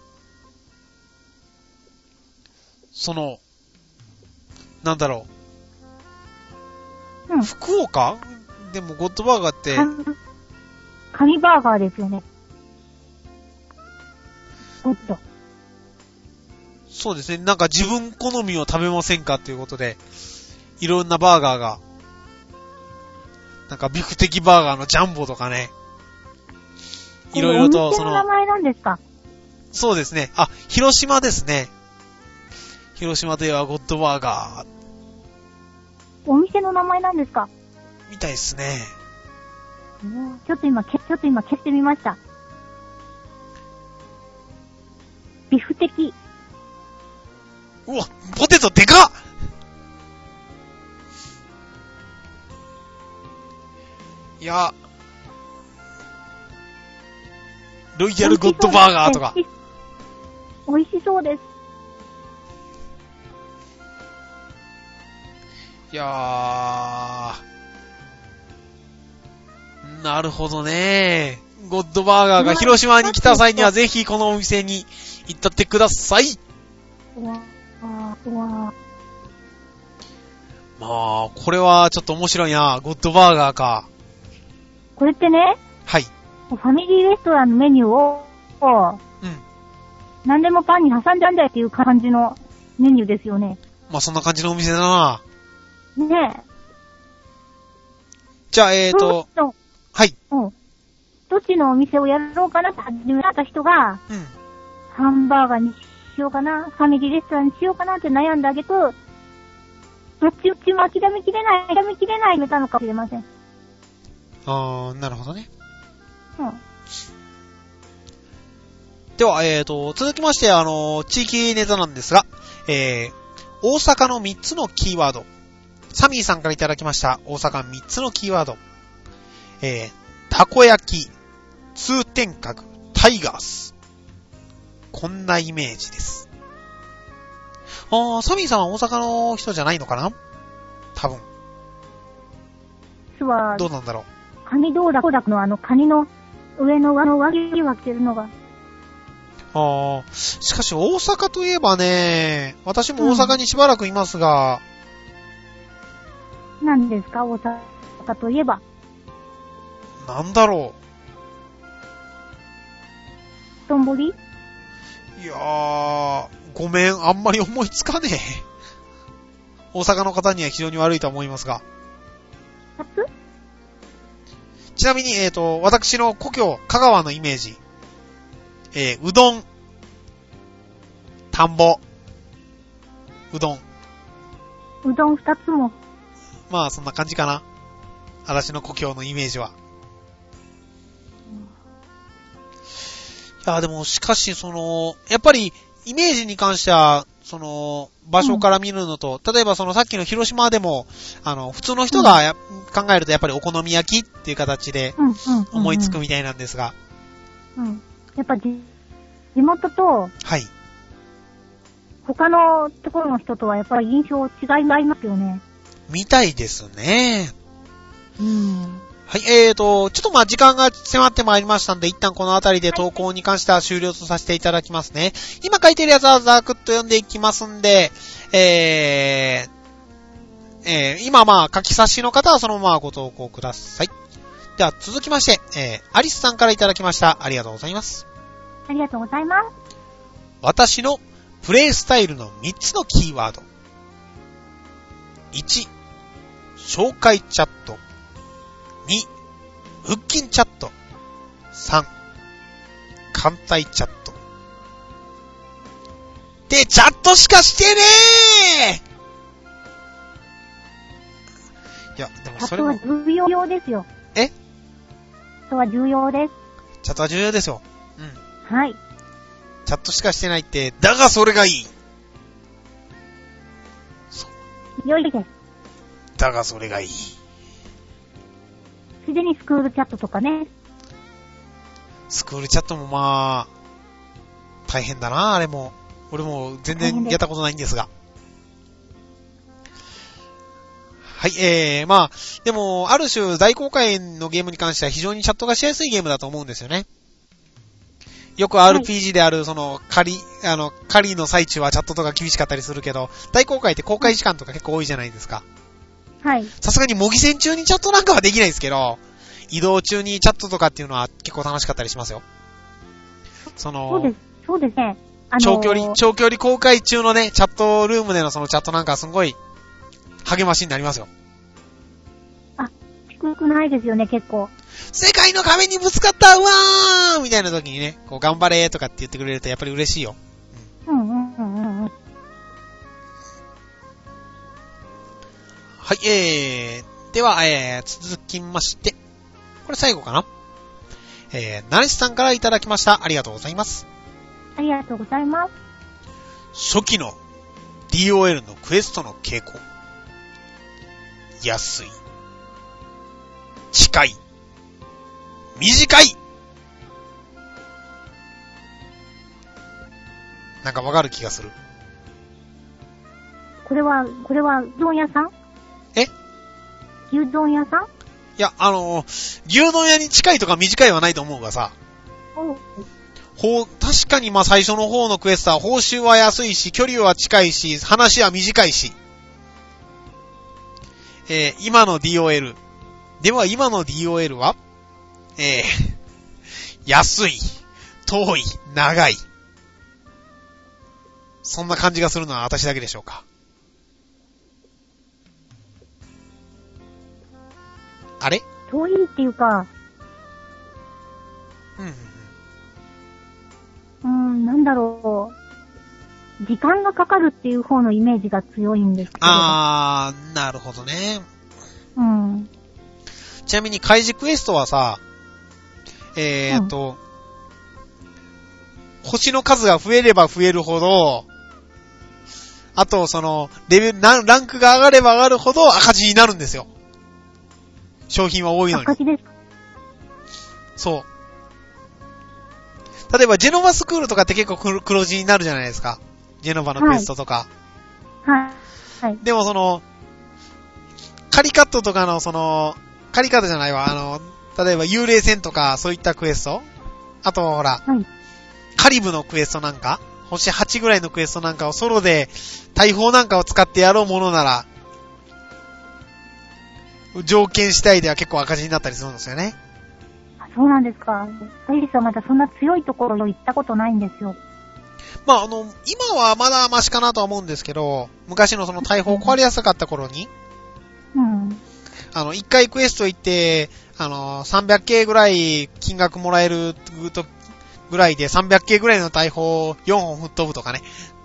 その、なんだろう。うん、福岡？でもゴッドバーガーって、 カニバーガーですよね。ゴッド。 そうですね。なんか自分好みを食べませんかということで、いろんなバーガーが、なんかビフテキバーガーのジャンボとかね、いろいろと、 その。お店の名前なんですか？ そうですね。あ、広島ですね。広島ではゴッドバーガー。 お店の名前なんですか？ みたいですね。 ちょっと今、ちょっと今消してみました。ビフテキ。 うわ、ポテトでかっ！いや、ロイヤルゴッドバーガーとか。 美味しそうです。 いやー、なるほどね。ゴッドバーガーが広島に来た際にはぜひこのお店に行ったってください。 うわー、うわー。 まあ、これはちょっと面白いな。ゴッドバーガーか。 これってね。 はい。 ファミリーレストランのメニューを、うん。何でもパンに挟んじゃうんだよっていう感じのメニューですよね。 まあそんな感じのお店だな。 ねえ。 じゃあ、えーと、はい。 うん。どっちのお店をやろうかなって始めた人が、うん。ハンバーガーにしようかな、ファミリーレストランにしようかなって悩んだあげく、どっちうちも諦めきれない、諦めきれないめたのかもしれません。 あー、なるほどね。 うん。 では、えーと、続きまして、あの、地域ネタなんですが、えー、大阪のみっつのキーワード。サミーさんからいただきました、大阪みっつのキーワード。えー、たこ焼き、通天閣、タイガース。こんなイメージです。あー、サミーさんは大阪の人じゃないのかな？多分。どうなんだろう。 カニ道楽のあのカニの上の上の上着を着てるのが。 ああ、しかし大阪といえばね、私も大阪にしばらくいますが。 うん、何ですか、大阪といえば。 なんだろう。どんぼり？ いやー、ごめん、あんまり思いつかねえ。大阪の方には非常に悪いと思いますが。 初？ ちなみに、えっと、私の故郷、香川のイメージ。えー、うどん、田んぼ、うどん。 うどん二つも。 まあ、そんな感じかな。私の故郷のイメージは。うん、いや、でも、しかし、その、やっぱり、イメージに関しては、その、場所から見るのと、うん、例えばそのさっきの広島でも、あの、普通の人がや、うん、考えるとやっぱりお好み焼きっていう形で、思いつくみたいなんですが。 うん。やっぱ地元と、 はい。 他のところの人とはやっぱり印象違いますよね。 みたいですね。 うん。 はい、えーと、ちょっとまあ時間が迫ってまいりましたんで、一旦このあたりで投稿に関しては終了とさせていただきますね。今書いてるやつはざーくっと読んでいきますんで、えー、えー、今まあ書き差しの方はそのままご投稿ください。では続きまして、えー、アリスさんからいただきました。ありがとうございます。 ありがとうございます。 私のプレイスタイルのみっつのキーワード。いち、紹介チャット。に、腹筋チャット。さん、艦隊チャット。で、チャットしかしてねーいや、でもそれも。 チャットは重要ですよ。 え？ チャットは重要です。 チャットは重要ですよ。うん。 はい。 チャットしかしてないって、だがそれがいい。 そう。良いです。 だがそれがいい。 すでにスクールチャットとかね。 スクールチャットもまあ、大変だな、あれも。俺も全然やったことないんですが。はい、えー、まあ、でも、ある種大公開のゲームに関しては非常にチャットがしやすいゲームだと思うんですよね。よく アールピージー である、その、狩り、あの、狩りの最中はチャットとか厳しかったりするけど、大公開って公開時間とか結構多いじゃないですか。 はい。 さすがに模擬戦中にチャットなんかはできないですけど、移動中にチャットとかっていうのは結構楽しかったりしますよ。その、 そうです、そうですね。 あのー、長距離、長距離公開中のね、チャットルームでのそのチャットなんかすごい励ましになりますよ。 あ、低くないですよね、結構。 世界の壁にぶつかったうわーみたいな時にね、こう頑張れとかって言ってくれるとやっぱり嬉しいよ。 うん、うん、うん、うんうん。 はい、えー、では、えー、続きまして、これ最後かな。えー、ナレスさんからいただきました。ありがとうございます。 ありがとうございます。 初期の ディーオーエル のクエストの傾向。安い。近い。短い。なんかわかる気がする。 これは、これは、うどん屋さん？ え？ 牛丼屋さん？ いや、あのー、牛丼屋に近いとか短いはないと思うがさ。 おう。 ほう、確かにまあ最初の方のクエストは報酬は安いし、距離は近いし、話は短いし。えー、今の ディーオーエル。では今の ディーオーエル はえー、 安い、遠い、長い。そんな感じがするのは私だけでしょうか。あれ？ 遠いっていうか、 うん、うん。 うーん、なんだろう。時間がかかるっていう方のイメージが強いんですけど。 あー、なるほどね。 うん。 ちなみにカイジクエストはさ、えーと、うん、星の数が増えれば増えるほど、あとその、レベル、ランクが上がれば上がるほど赤字になるんですよ。商品は多いのに。 赤字ですか？ そう。例えばジェノバスクールとかって結構黒字になるじゃないですか。ジェノバのクエストとか。 はい。はい。 でもその、カリカットとかのその、カリカットじゃないわ、あの、例えば幽霊戦とかそういったクエスト、あとほら、 はい、 カリブのクエストなんか、星はちぐらいのクエストなんかをソロで大砲なんかを使ってやろうものなら、条件次第では結構赤字になったりするんですよね。 あ、そうなんですか。エリスはまだそんな強いところを行ったことないんですよ。 まああの、今はまだマシかなとは思うんですけど、昔のその大砲壊れやすかった頃に、 うん。 あの、一回クエスト行って、あの、さんびゃくケーぐらい金額もらえると、ぐらいでさんびゃくケーぐらいの大砲よんほん吹っ飛ぶとかね。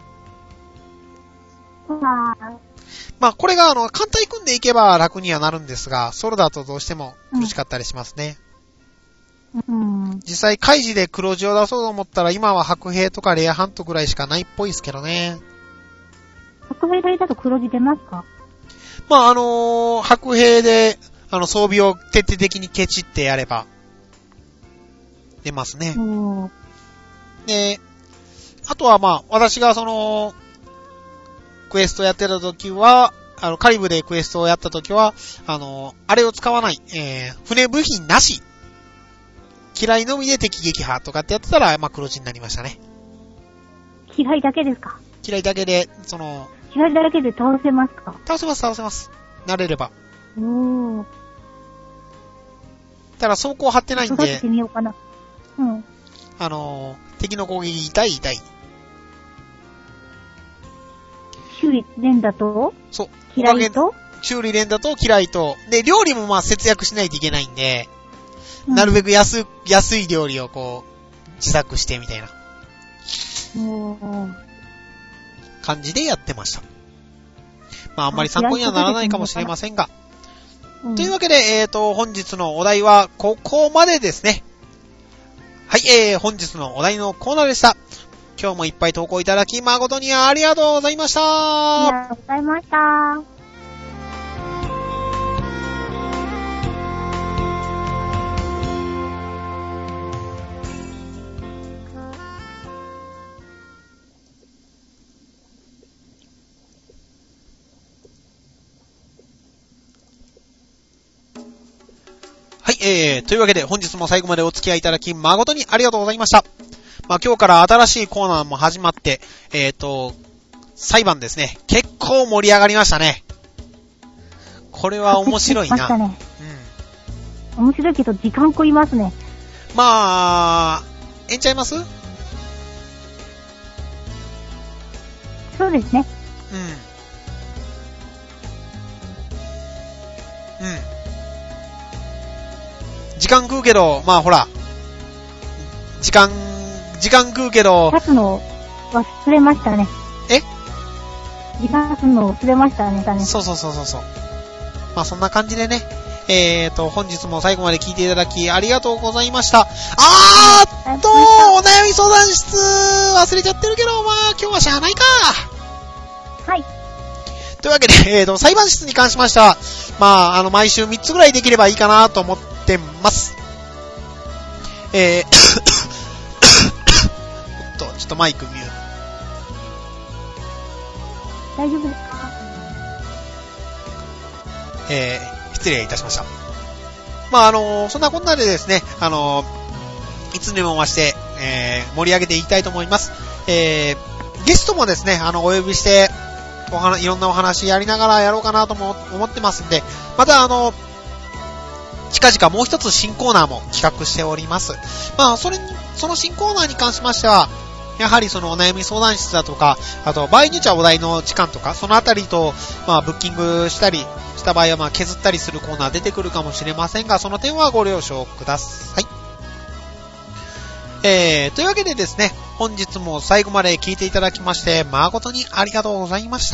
まあ、これがあの、艦隊組んでいけば楽にはなるんですが、ソロだとどうしても苦しかったりしますね。 うん。 実際、海事で黒字を出そうと思ったら、今は白兵とかレアハントぐらいしかないっぽいですけどね。 白兵だと黒字出ますか？ まあ、あのー、白兵で、あの、装備を徹底的にケチってやれば、出ますね。で、あとはまあ、私がその、クエストやってた時は、あの、カリブでクエストをやった時は、あの、あれを使わない、えー、船部品なし。嫌いのみで敵撃破とかってやってたら、まあ、黒字になりましたね。 嫌いだけですか？ 嫌いだけで、その、 嫌いだけで倒せますか？ 倒せます、倒せます。慣れれば。 おー。 ただ、装甲張ってないんで、 育ててみようかな。うん。 あの、敵の攻撃痛い痛い。 修理連打とそう。 嫌いと修理連打と嫌いと。で、料理もまあ節約しないといけないんで、うん、なるべく安、安い料理をこう、自作してみたいな。 おー。 感じでやってました。まああんまり参考にはならないかもしれませんが。うん、というわけで、えっと、本日のお題はここまでですね。はい、えー、本日のお題のコーナーでした。今日もいっぱい投稿いただき誠にありがとうございました。 ありがとうございました。 はい、えー、というわけで本日も最後までお付き合いいただき誠にありがとうございました。まあ今日から新しいコーナーも始まって、えーと、裁判ですね。結構盛り上がりましたね。これは面白いな。 ましたね。うん。面白いけど時間食いますね。 まあ、えんちゃいます？ そうですね。 うん。うん。時間食うけど、まあほら、時間、時間食うけど。 立つの忘れましたね。 え？ 時間すんの忘れましたね、ね。 そうそうそうそうそう。まあそんな感じでね、えーと、本日も最後まで聞いていただきありがとうございました。あーっと、お悩み相談室忘れちゃってるけど、まあ今日はしゃあないか。 はい。 というわけで、えーと、裁判室に関しましては、まあ、あの、毎週みっつぐらいできればいいかなと思ってます。えー、おっと、ちょっとマイクミュート。 大丈夫ですか？ えー、失礼いたしました。まあ、あのー、そんなこんなでですね、あのー、いつにも増して、えー、盛り上げていきたいと思います。えー、ゲストもですね、あの、お呼びして、お話、いろんなお話やりながらやろうかなとも思ってますんで、またあの、 近々もう一つ新コーナーも企画しております。まあ、それに、その新コーナーに関しましては、やはりそのお悩み相談室だとか、あと場合によっちゃお題の時間とか、そのあたりと、まあ、ブッキングしたりした場合は、まあ、削ったりするコーナー出てくるかもしれませんが、その点はご了承ください。えー、というわけでですね、本日も最後まで聞いていただきまして、誠にありがとうございました。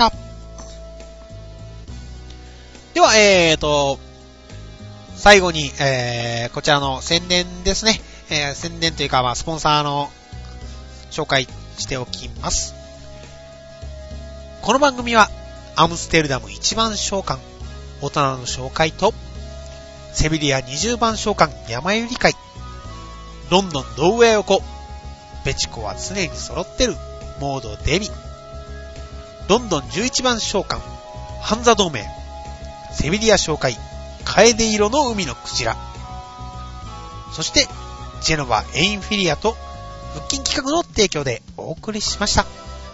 では、えーと、最後に、えー、こちらの宣伝ですね。えー、宣伝というか、まあ、スポンサーの紹介しておきます。この番組は、アムステルダム一番商館、大人の紹介と、セビリア二十番商館山ゆり会、ロンドン道上横、ベチコは常に揃ってる、モードデビ、ロンドンじゅういちばん商館、ハンザ同盟、セビリア紹介、カエデ色の海のクジラ、そして、ジェノバエインフィリアと、腹筋企画の提供でお送りしました。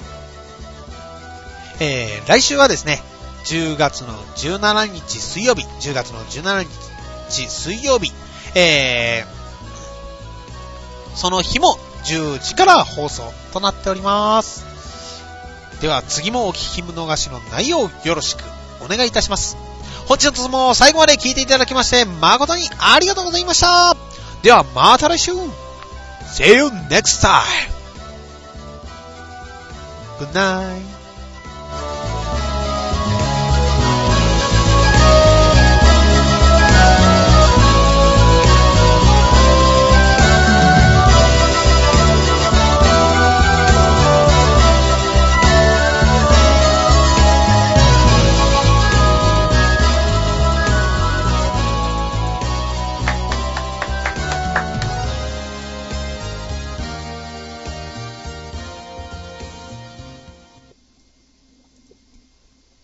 えー、来週はですね、じゅうがつのじゅうしちにち水曜日、じゅうがつのじゅうしちにち水曜日、えー、その日もじゅうじから放送となっております。では次もお聞き逃しのないようよろしくお願いいたします。本日も最後まで聞いていただきまして誠にありがとうございました。ではまた来週。See you next time. Good night.